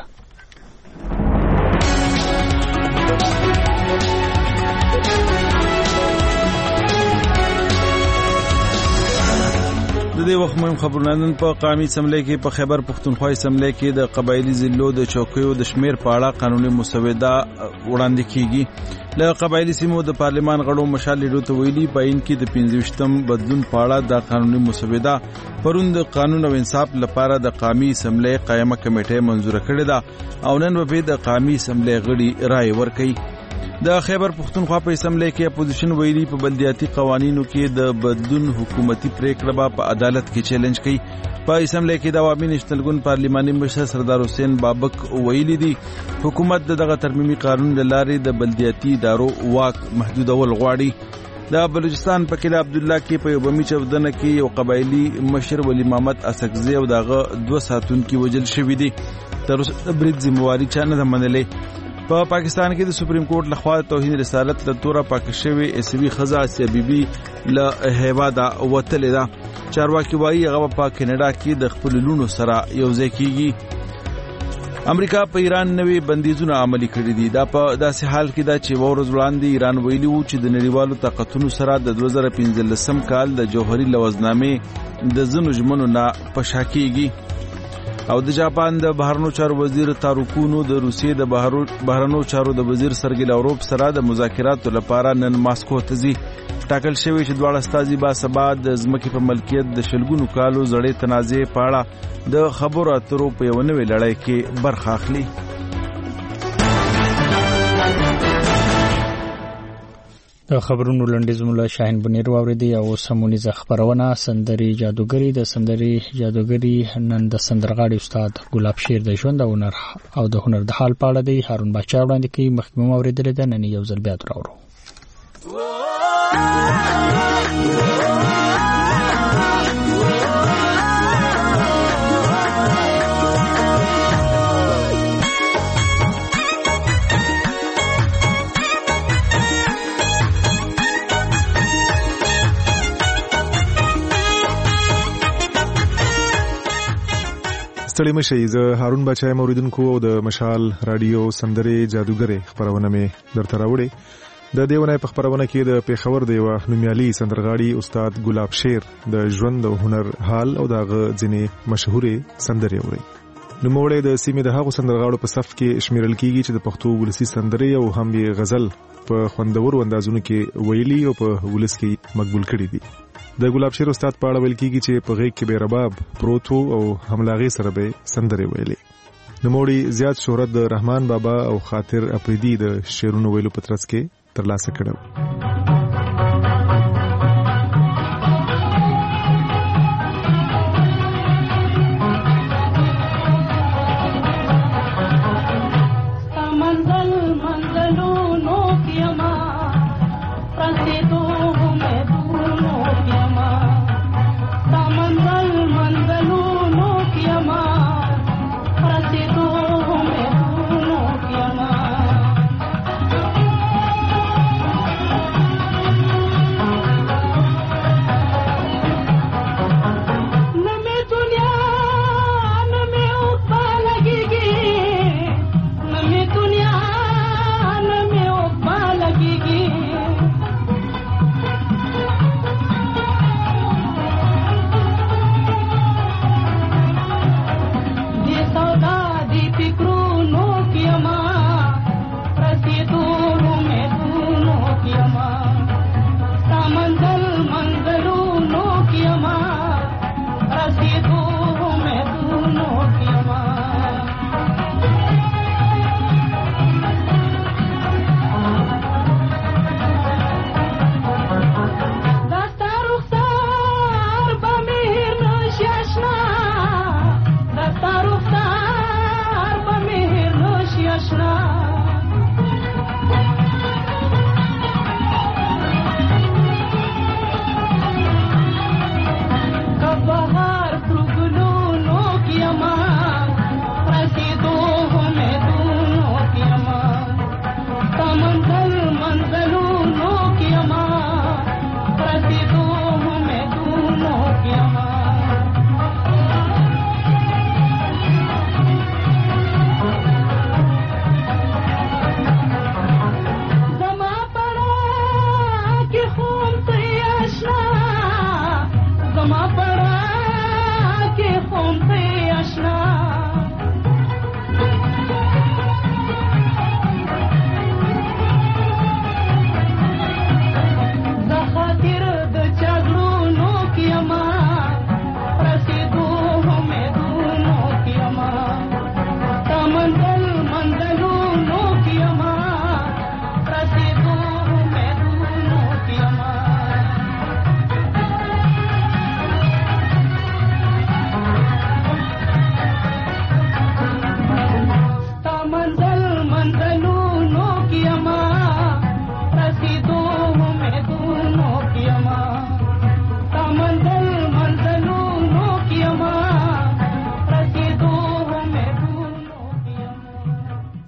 B: د دې وخت مهم خبرونه نن په قومي اسمبلی کې په خیبر پښتونخوا اسمبلی کې د قبایلی ضلعو د چوکیو د شمیر په اړه قانوني مسوده وړاندې کیږي. له قبایلی سیمو د پارلمان غړو مشال ریډیو ته ویلي په ان کې د پنځویشتم بدلون په اړه د قانوني مسوده پرون د قانون او انصاف لپاره د قومي اسمبلی قائمه کمیټه منزور کړې ده او نن به د قومي اسمبلی غړي رائے ورکړي. د خیبر پښتونخوا په اسمبلی کې اپوزیشن ویلي په بلدیاتي قوانینو کې د بدلون حکومتي پریکړه په عدالت کې چیلنج کوي. په اسمبلی کې د عوامي نشتلګون پارلماني مشر سردار حسین بابک ویلي دي حکومت دغه ترمیمي قانون د لارې د بلدیاتي ادارو واک محدودول غواړي. د بلوچستان په کله عبد الله کې په یو بمی چودنه کې یو قبایلی مشر ولی محمد اسکزی او دغه دوه ساتونکو وجل شوې دي. تر اوسه برید ذمہواری چا نه منلې. په پا پاکستان کې د سپریم کورټ لخوا توهین رسالت له تورا پاکشوي اسوي خزا سی بي بي له هیوادا وتلې ده. چارواکي وايي هغه په کینیډا کې د خپل لونو سره یو ځای کیږي. امریکا په ایران نوې بندیزونه عملي کړې دي. دا په داسې حال کې دا چې ورځ وړاندې ایران ویلي وو چې د نړیوالو طاقتونو سره د دوه زره پنځلسم کال د جوهري لوزنامې د ځینو ژمنو نه پشا کیږي. او د جاپان د بهرنیو چارو وزیر تاروکونو د روسیې د بهرنیو چارو د وزیر سرګی لاوروف سره د مذاکراتو لپاره نن ماسکو ته ځي. ټاکل شوی چې دواړه استازي با سبا د ځمکې په ملکیت د شلګونو کالو زړې تنازع په اړه د خبرو اترو په یو نوې لړۍ کې برخه اخلي.
A: د خبرونو لنډیز مولا شاهین بنیر واوریدي او سمونی ز خبرونه سندري جادوګری د سندري جادوګری نن د سندرغاړي استاد ګلاب شیر د ژوند او هنر او د هنر د حال په اړه دی هارون باچا وړاندې کوي. مخکمه اوریدل ده نن یو ځل بیا تراورو.
U: ستړي مشي. زه هارون بچای موریدونکو او د مشال رادیو سندري جادوګرې خبرونه مې درته راوړې. د دیونه په خبرونه کې د پیښور د یو نومیالي سندرغاړي استاد ګلاب شیر د ژوند او هنر حال او دغه ځینې مشهورې سندرې اوري. نوموړی د سیمې د هغو سندرغاړو په صف کې شمیرل کیږي چې د پښتو ولسي سندرې او هم یې غزل په خوندورو اندازونو کې ویلي او په ولس کې مقبول کړي دي. د ګلاب شیر استاد په اړه ویل کیږي چې په غیږ کې به رباب پروت او هملاغي سره به سندرې ویلي. نوموړی زیات شهرت د رحمان بابا او خاطر اپریدي د شعرونو ویلو په ترڅ کې ترلاسه کړو.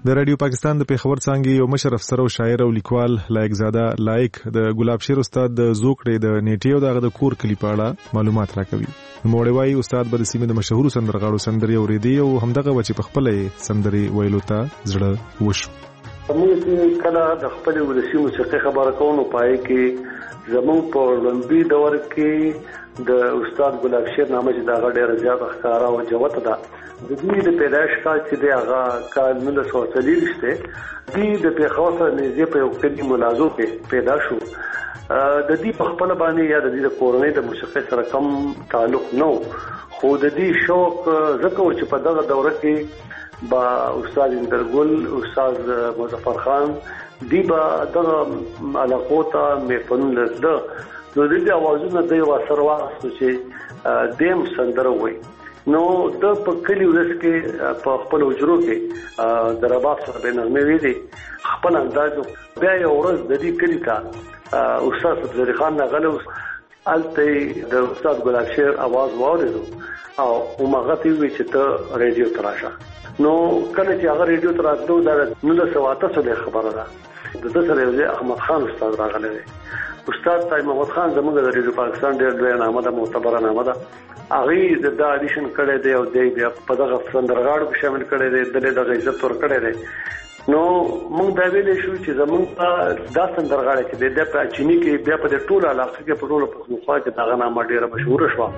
U: د رادیو پاکستان د پیښور څنګه یو مشر افسر او شاعر او لیکوال لایق زاده لایق د ګلاب شیر استاد د زوکړې د نیټې او دغه د کور کلی پاړه معلومات راکوي. موړی وايي استاد به د سیمې د مشهور سندرغاړو سندري اورېدي او همدغه وچې په خپل سندري ویلو ته زړه وشو.
F: موږ کله د خپل ولسی موسیقي خبره کوو پای کې زموږ په لومبي دور کې د استاد ګلاب شیر نامه چې دا ډېر زیات ښکارا او جوته ده. د دې د پیدایش کال چې دی هغه کال نولس سوه څلوېښت دی. دې د پیښور سره نږدې په یو کلي ملازو کې پیدا شو. د دې په خپل باندې یا د دې د کورنۍ د موسیقۍ سره کم تعلق نه خو د دې شوق زکه چې په دغه دوره کې با استاد اندرګل استاد مظفر خان دی با دغه علاقو ته محفلونه ده. نو د دې اوازونه د یو اثر واسطه چې دیم سندره وای. نو د په کلی ورس کې په خپل وجرو کې د رباب سره به نغمه ویلي خپل انداز بیا یو ورځ د دې کلی ته استاد صدر خان نغلو الته د استاد ګلاب شیر आवाज واورېدو او ومغه وی چې ته ریډیو تراشه. نو کله چې هغه ریډیو تراتلو دا نولس سوه اته څلوېښت خبره ده. د ده سره یو احمد خان استاد راغلی دی. استاد طاهر محمد خان زموږ د ریډیو پاکستان ډېر لوی نامه ده معتبره نامه ده. هغه د دا اډیشن کړی دی او دی بیا په دغه سندرغاړو کې شامل کړی دی د دغه عزت ور کړی دی. نو موږ دا ویلې شو چې زموږ دا سندرغاړی چې د په چینی کې بیا په ټوله علاقه کې په ټوله پښتونخوا کې دغه نامه ډېره مشهور شوه.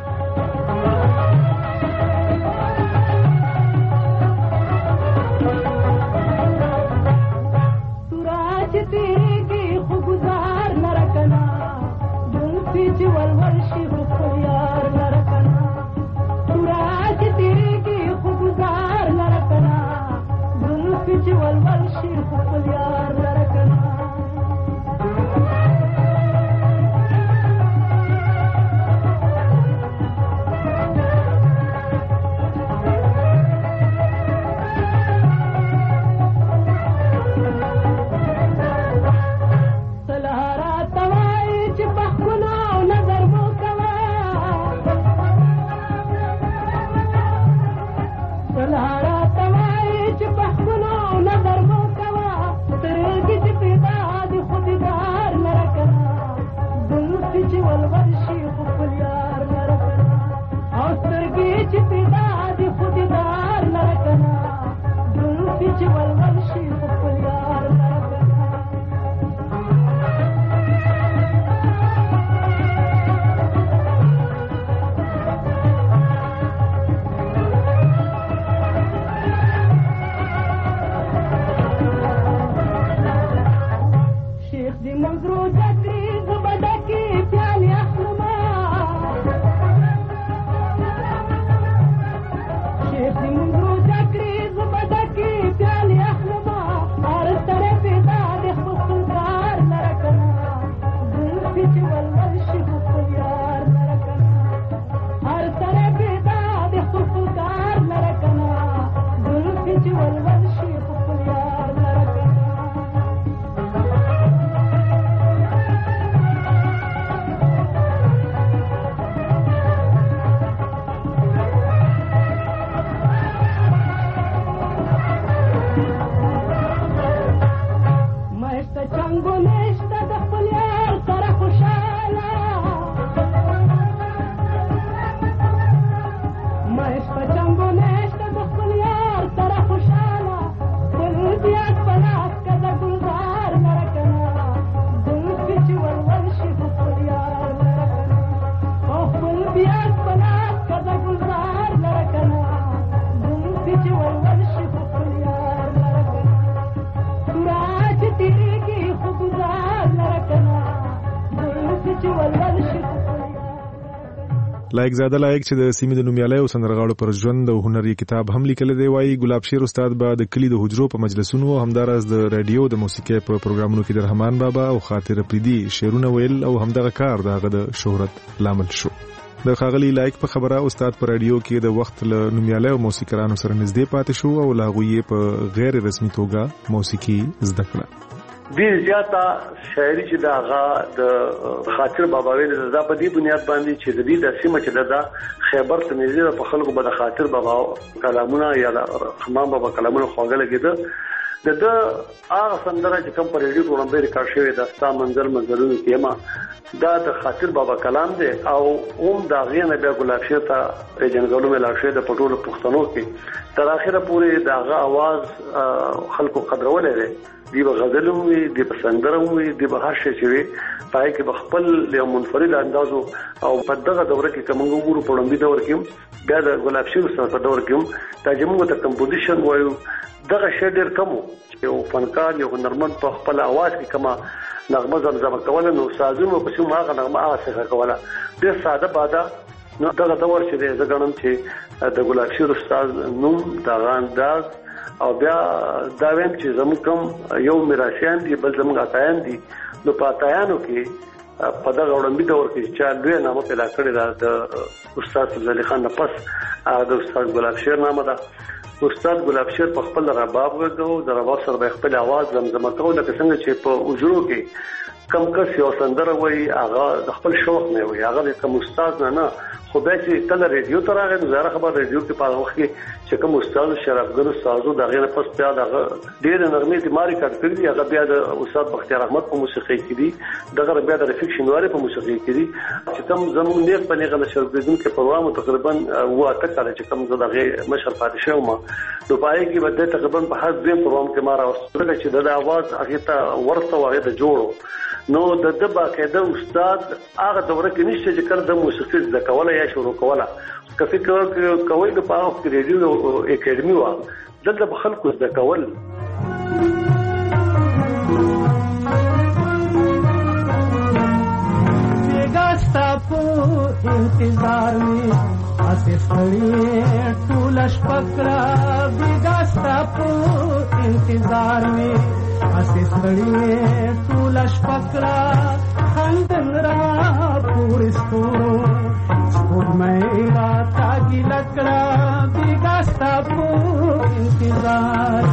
U: لایق زاده لایق چې د سیمې د نومیالۍ او سندرغاړو پر ژوند او هنري کتاب هم لیکل دی. وايي ګلاب شیر استاد به د کلی د حجرو په مجلسونو همدارس د رادیو د موسیقۍ په پروګرامونو کې د رحمان بابا او خاطر پریدي شعرونه ویل او همدغه کار دغه د شهرت لامل شو. د خاغلی لایق په خبره استاد پر رادیو کې د وخت له نومیالۍ او موسیقارانو سره نږدې پاتې شو او لاغوی په غیر رسمي توګه موسیقي زده کړه.
F: ډیر زیاته شاعري چې داغه د خاطر بابا ویل د په دې بنیاد باندې چې د دې د سیمه چې د خیبر ته نږدې په خلکو به د خاطر بابا کلامونه یا د خمام بابا کلامونه خوږه لګیده. د د هغه سندره چې کوم پر ریډیو وړاندې ریکارډ شوی د ستا منزل منزلونو کې ما دا د خاطر بابا کلام دی او هم دا غینه بیا ګلاب شیر ته رجنګلو مې لاښه د پټولو پښتنو کې تر اخره پورې داغه आवाज خلکو قدرولې دی دی به غزل وي دی به سندره وي دی به هر شي وي پای کې بخپل یو منفرد اندازو او په دغه دوره کې کوم ګورو په وړاندې دور کې بیا د ګلاب شیر سره په دور کې دا چې موږ ته کمپوزیشن وایو دغه شی ډیر کم یو فنکار یو هنرمند په خپل आवाज کې کما نغمه زمزمه کوله نو سازونو په کومه هغه نغمه هغه کوله ډیر ساده باده نو دغه دور چې د زګنم چې د ګلاب شیر استاد نوم دا انداز او بیا دا ویم چې زموږ کوم یو میراثیان دي بل زموږ اتایان دي نو په اتایانو کې په دغه وړاندې دور کې چې لوی نامه پیدا کړی دا د استاد فضل خان نه پس د استاد ګلاب شیر نامه ده استاد ګلاب شیر په خپل رباب وګو د رباب سره په خپل आवाज زمزمه کوله لکه څنګه چې په اجرو کې کم کس یو سندره وای هغه د خپل شوق نه وای هغه کوم استاد نه نه خو به چې کله ریډیو ته راغی نو زه خبر ریډیو کې په وخت کې چې کوم استاد شرفګر استادو دغه نه پس بیا دغه ډیر نغمې دي ماري کټ کړی هغه بیا د استاد بختیار احمد په موسیقي کې دي دغه بیا د رفیق شینواری په موسیقي کې دي چې کوم زموږ نیک په نیغه نشرګدون کې پروګرام تقریبا واته کال چې کوم دغه مشر پاتې شو ما نو پای کې بده تقریبا په هر ځای پروګرام کې مارا واستل چې د आवाज هغه ته ورته وغه د جوړو نو د د باقاعده استاد هغه دوره کې نشته چې کله د موسیقي د کوله یا شروع کوله کفي کوي د پاو کې ریډیو اکیډمي وا دلته خلکو د کول
D: بیگاستا په انتظار می اسې خړې ټول شپکرا بیگاستا په انتظار می اسې خړې ټول شپکرا خندن را پورستورو سپوږمۍ را تاګي لکړه بیگاستا په انتظار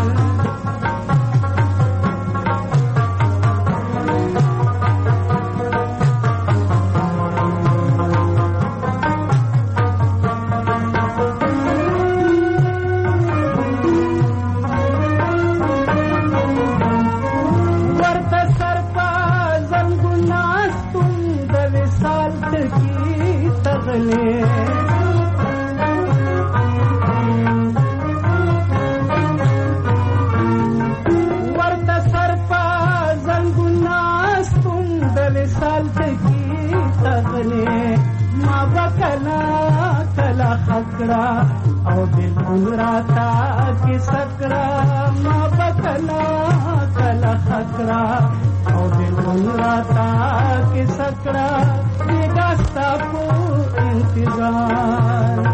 D: خکڑا او دل راتا کی سکڑا ما بکلا کلا خکڑا او دل راتا کی سکڑا بیگاستا کو انتظار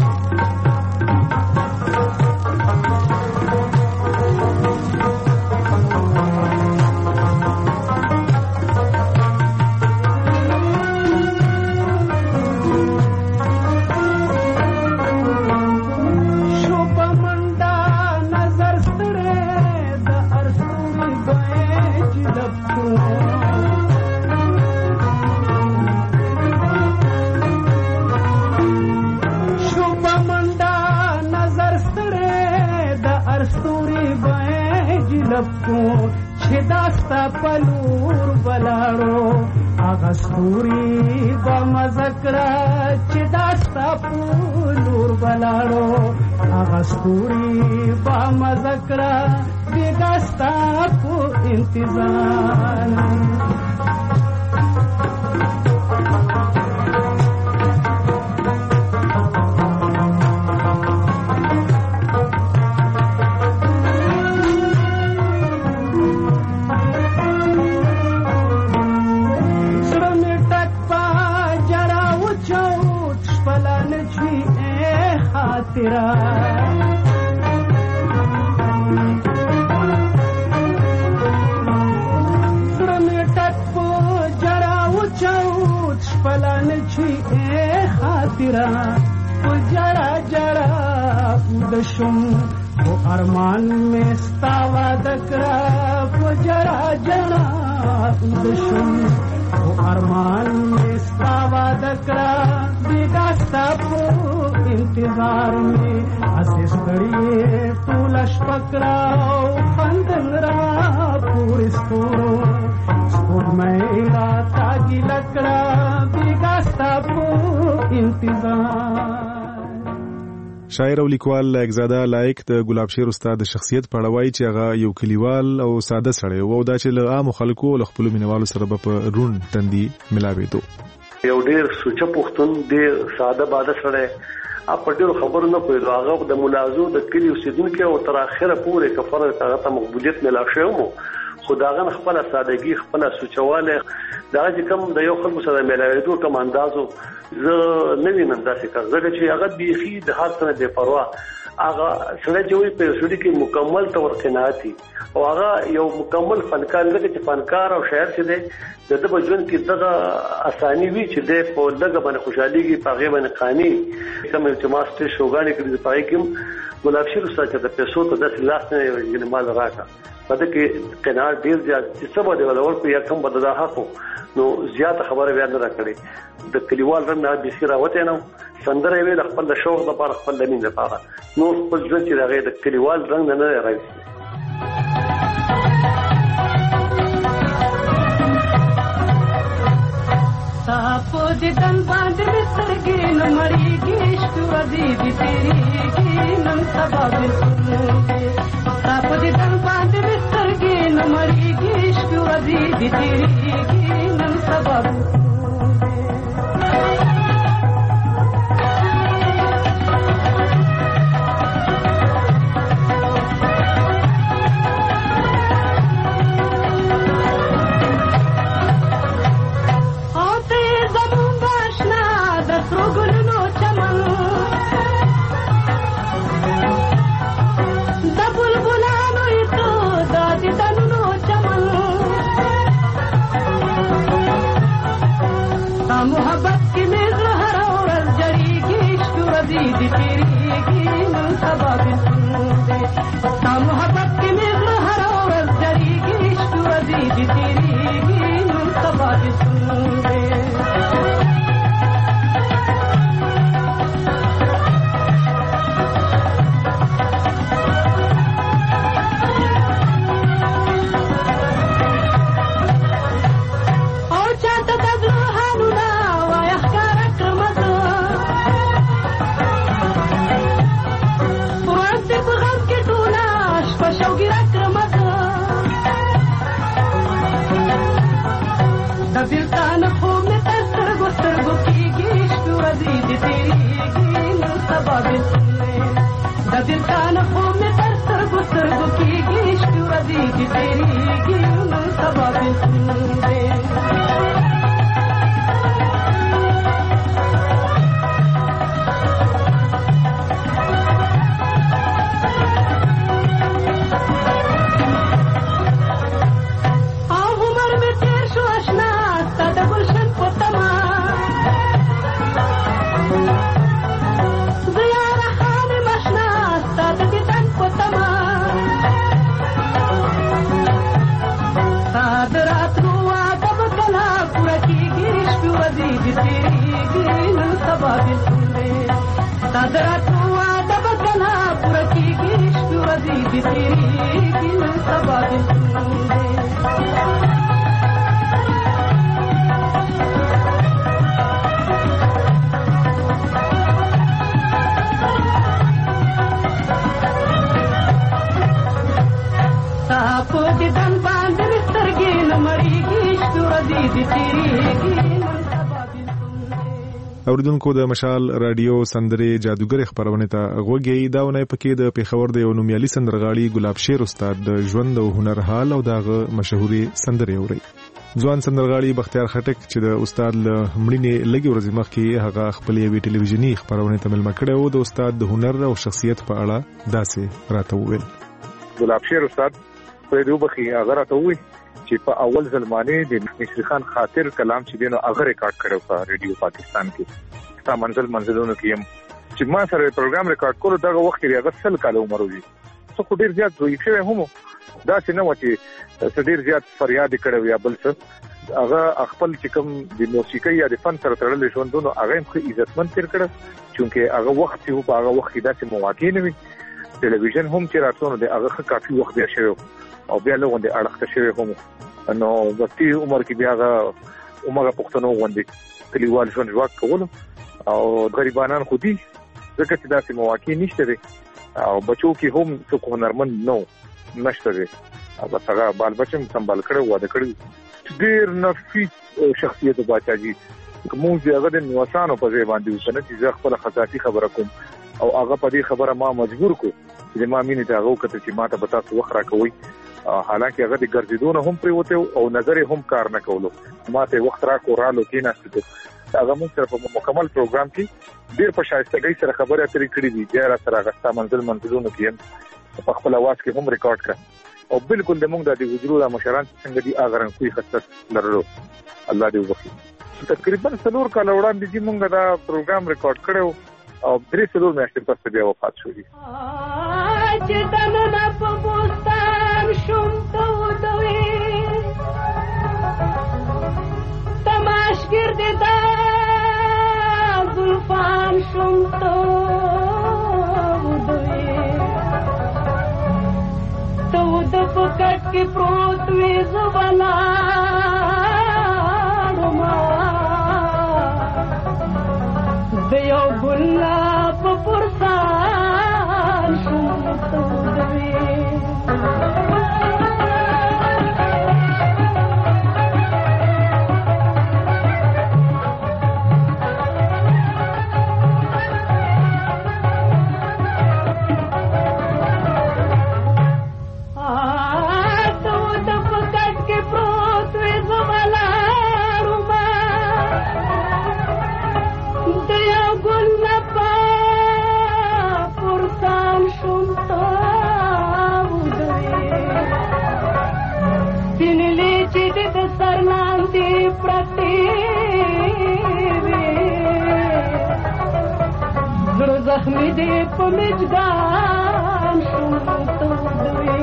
D: छेदास्ता पलूर बलाड़ो आगस्तूरी बमजकरा छेदास्ता पलूर बलाड़ो आगस्तूरी बमजकरा बेगास्ता पो इंतजार तेरा सुरमेटक जरा उचाउच पलन छी ए खातिरा जरा जरा उदशुम वो अरमान में स्तावा दकरा जरा जरा उदशुम ارمان میں ساوا دکڑا بیگا سپو انتظار میں اسس کڑیے تولش پکڑاو خندن را پور سپورو سپور میں راتا کی لکڑا بیگا سپو انتظار.
U: شاعر او لیکوال لایقزاده لایق د ګلاب شیر استاد د شخصیت په اړه وایي چې هغه یو کلیوال او ساده سړی و او دا چې له عامو خلکو او خپل مینوالو سره په رون تندي ملاوېدو.
F: یو ډېر سوچه پښتون ډېر ساده باده سړی اپ ډېر خبرو نه پوهېدو. هغه د ملازو د کلي اوسېدونکي او تر اخره پورې کفر هغه ته مقبولیت ملا شوی مو خو د هغه خپله سادګي خپله سوچوالی د هغه چې کوم د یو خلکو سره ملاوېدو کوم اندازو زه نه وینم داسې کار ځکه چې هغه بیخي د هر څه نه بې پروا هغه سړی چې وایي په یو سړي کې مکمل طور قناعت وي او هغه یو مکمل فنکار ځکه چې فنکار او شاعر چې دی د ده په ژوند کې دغه اساني وي چې دی په لږه باندې خوشحالېږي په هغې باندې قانع کوم چې ما سټېج شوګانې کړي دي په هغې کې هم ګلاب شیر استاد چې د پیسو ته داسې لاس نه یې مال راکړه په ده کې قناعت ډېر زیات چې څه به دی ولور په یا کم به د دا حق نو زیاته خبره بیا نه راکړې د کلیوال رنګ نه بیخي راوتی نه سندره یې ویل خپل د شوق لپاره خپل د مینې لپاره نور خپل ژوند چې د هغې د کلیوال رنګ نه نه راویستلی.
D: ساپو دیدن باندې مې سترګې نه مړېږي شپه دې تېرېږي نن سبا بېلتون ساپو دیدن باندې مې سترګې نه مړېږي شپه دې تېرېږي نن سبا بېلتون
U: اوریدونکو د مشال رادیو سندرې جادوګر خبرونه ته غوږی داونه پکې د پیښور د یو نومیالي سندرغاړي ګلاب شیر استاد د ژوند او هنر حال او دغه مشهوري سندرې اوري. ځوان سندرغاړي بختیار خټک چې د استاد له مړینې لږ ورځې مخکې هغه خپل یوې ټلویزیونی خبرونه ته ملما کړو او د استاد د هنر او شخصیت په اړه داسې راته وویل.
E: ګلاب شیر استاد په دې وبخي هغه راته وویل چې په اول ځلمانه د مصری خان خاطر کلام چې دینو هغه ریکارډ کړو په ریډیو پاکستان کې تا منزل منزلونو کې چې ما سره پروګرام ریکارډ کولو دغه وخت کې هغه سل کال عمر وي څو کو ډیر زیات وي چې هم دا څنګه و چې ډیر زیات فریاد کړو یا بل څه هغه خپل چې کوم د موسیقي یا د فن سره تړلې ژوندونو هغه هم عزتمن تیر کړ چې هغه وخت یو په هغه وخت کې داسې مواقع نه وي ټلویزیون هم چې راتلونو د هغه کافي وخت بیا شوی او بیا له غونډه اړخته شوی هم نو وختي عمر کې بیا هغه عمر پښتنو غونډه کلیوال ژوند ژوند کول او غریبانان خو دي ځکه چې داسې مواقع نشته دي او بچو کې هم څوک هنرمند نو نشته دي او هغه بال بچم سنبال کړو واده کړو ډیر نفیس شخصیت باچاجي کوم چې هغه د نوسانو په ځای باندې وسنه چې خپل خصاصي خبره کوم او هغه په دې خبره ما مجبور کو چې ما مینه ته هغه کته چې ما ته بتا څو وخت راکوي حالانکه هغه د ګرځیدونه هم پریوته او نظر هم کار نه کولو ما ته وخت راکو رالو کې نهسته هغه موږ سره په مکمل پروګرام کې ډیر په شایستګۍ سره خبره اترې کړې دي چې را سره غستا منزل منزلونو کې په خپل आवाज کې هم ریکارډ کړ او بالکل د موږ د وجرو د مشران څنګه دي اگر ان کوئی خصت لرلو الله دې وکړي تقریبا څلور کال وړاندې چې موږ دا پروګرام ریکارډ کړو او درې څلور میاشتې پس بیا وفات شو دي
D: چې دنه په بوستان شوم ته دوی تماشګر دې دا زلفان شوم ته دوی ته د پکټ کې پروت وې زبلا د یو ګلاب پرسان شوم ته دوی زخمی دې په مجدان شوم ته دوی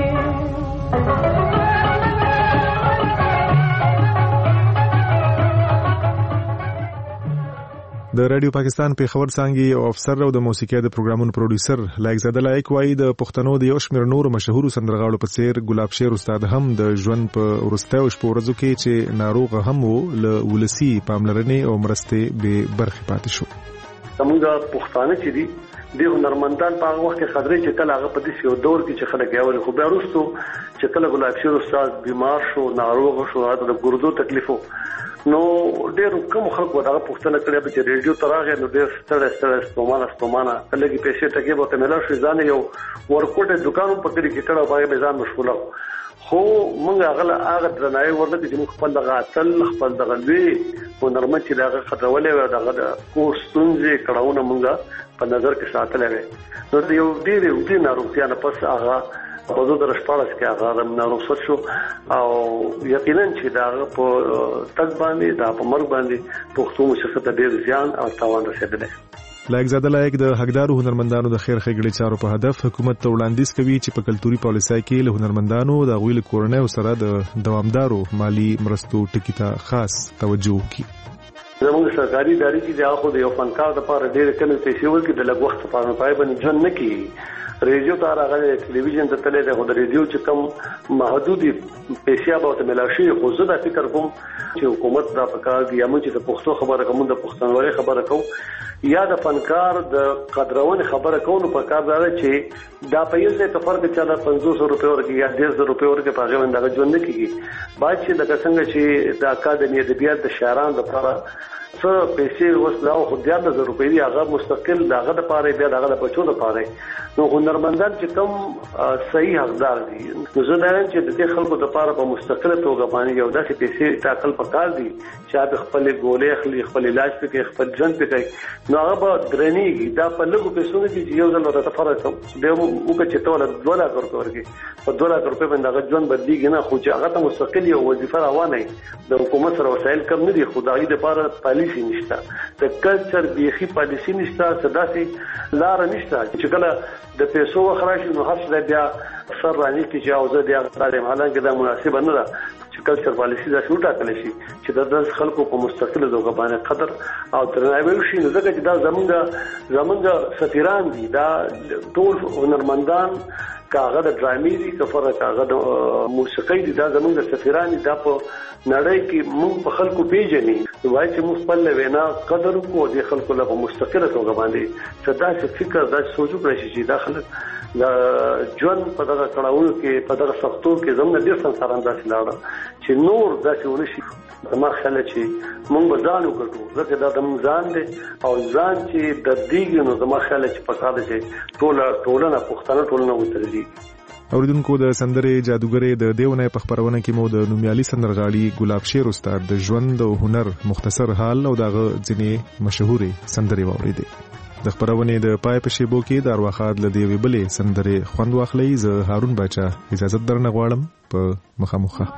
U: د رادیو پاکستان په خبر څنګه او افسر او د موسیقي د پروګرامونو پروډوسر لایک زاده لایک وایي د پښتنو د یو شمېر نور مشهور سندرغاړو په څیر ګلاب شیر استاد هم د ژوند په ورستیو شپو ورځو کې چې ناروغ هم وو له ولسی پاملرنې او مرستې به برخه پاتې شو
F: زموږ پښتانه چې دي د هنرمندان په هغه وخت کې خبرې چې کله هغه په دې یو دور کې چې خلک یې خو بیا وروسته چې کله ګلاب شیر استاد بیمار شو ناروغ شو هغه د ګردو تکلیفو نو ډېر کوم خلکو دا پوښتنه کړې چې ریډیو تراغه نو ډېر ستړي ستړي ستومانه ستومانه کله کې پیسې ټکي به تملا شو ځان یو ورکوټه دکانو په کې کړه باندې به ځان مشغوله خو موږ هغه هغه درنای ورته چې موږ خپل دغه تل خپل دغه لوی هنرمند چې دغه خطرولې و دغه کوستونځي کړهونه موږ په نظر کې ساتلې وي نو یو ډېر یو ډېر ناروغتیا نه پس هغه په دوه درش پارس کې هغه ناروغ شو او یقینا چې دا په تک باندې دا په مرګ باندې پښتو موسیقي ته ډېر زیان او تاوان رسیدلی
U: لایک زاده لایک د حقدارو هنرمندانو د خیر ښېګړې چارو په هدف حکومت ته وړاندیز کوي چې په کلتوري پالیسۍ کې له هنرمندانو د غویل کورنۍ سره د دوامدارو مالی مرستو ټکی ته خاص توجه وکړي
F: زموږ سرکاري ادارې چې هغه د یو فنکار لپاره ډېر کله پیسې ورکړي د لږ وخت لپاره پای باندې ژوند نه کوي ریډیو ته راغلي ټلویزیون ته تللی دی خو د ریډیو چې کوم محدودي پیسې به ته ملا شي خو زه دا فکر کوم چې حکومت دا پکار دی موږ چې د پښتو خبره کوم د پښتونولۍ خبره کوم یا د فنکار د قدرون خبره کوم په کار دا چې دا په یو ځای کې فرق چې دا پنځوس روپیا ورکړي یا ډېر زر روپیا ورکړي په هغه باندې ژوند نه کیږي بعد چې د څنګه چې د اکاډمي ادبیات د شاعرانو لپاره څه پیسې وسلاو خو د هغه روپۍ هغه مستقل دغه د پاره بیا دغه د بچو د پاره نو هنرمندان چې کوم صحیح حقدار دي نو زه دا چې د دې خلکو د پاره په مستقله توګه باندې یو داسې پیسې ټاکل پکار دي چې د خپل ګولې خپل خپل علاج پکې خپل ژوند پکې نو هغه به درنیږي دا په لږو پیسو نه دي چې یو ځل ورته فرق کوم د موږ چې ټول دوه لک روپۍ ورکړي په دوه لک روپۍ باندې هغه ژوند بدلیږي نه خو چې هغه ته مستقل یو وظیفه روانه د حکومت سره وسایل کم نه دي خدای د پاره پالیسی نشته د کلچر بیخي پالیسی نشته صداسي لار نشته چې کله د پیسو خراشي نو هڅه بیا سر رانی کې چې اوزه بیا غواړم حالانکه دا مناسب نه ده چې کلچر پالیسي دا شو ټاکل شي چې د خلکو په مستقله توګه باندې قدر او درناوی وشي. نو ځکه چې دا زمونږ زمونږ سفیران دي، دا ټول هنرمندان کاغه د ډرامې دي، کفر کاغه د موسیقي دي، دا زمونږ سفیران دي. دا په نړۍ کې موږ په خلکو پیژنې وایي چې موږ خپل وینا قدر کو دي خلکو له مستقله توګه باندې صدا څه فکر دا سوچ کړی چې دا خلک دا ژوند په دغه کړهونو کې په دغه سختو کې زموږ ډېر سنساران داسې لاړه چې نور داسې ونشي. زما خیال چې موږ به ځان وکړو، ځکه دا د ځان دی او ځان چې د دیږي نو زما خیال چې پکار دی چې ټوله ټولنه پښتانه ټولنه وترځي.
U: اوریدونکو د سندرې جادوګرې د دیونه په خبرونه کې مو د نومیالي سندرغاړي ګلاب شیر استاد د ژوند او هنر مختصر حال او دغه ځینې مشهورې سندرې واوریدې. د خبرونه د پای په شیبو کې د ارواخاد له دیوي بلې سندرې خوند واخلي. زه هارون باچا اجازه درنه غواړم په مخامخه.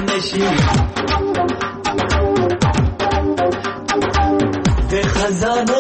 C: خزانه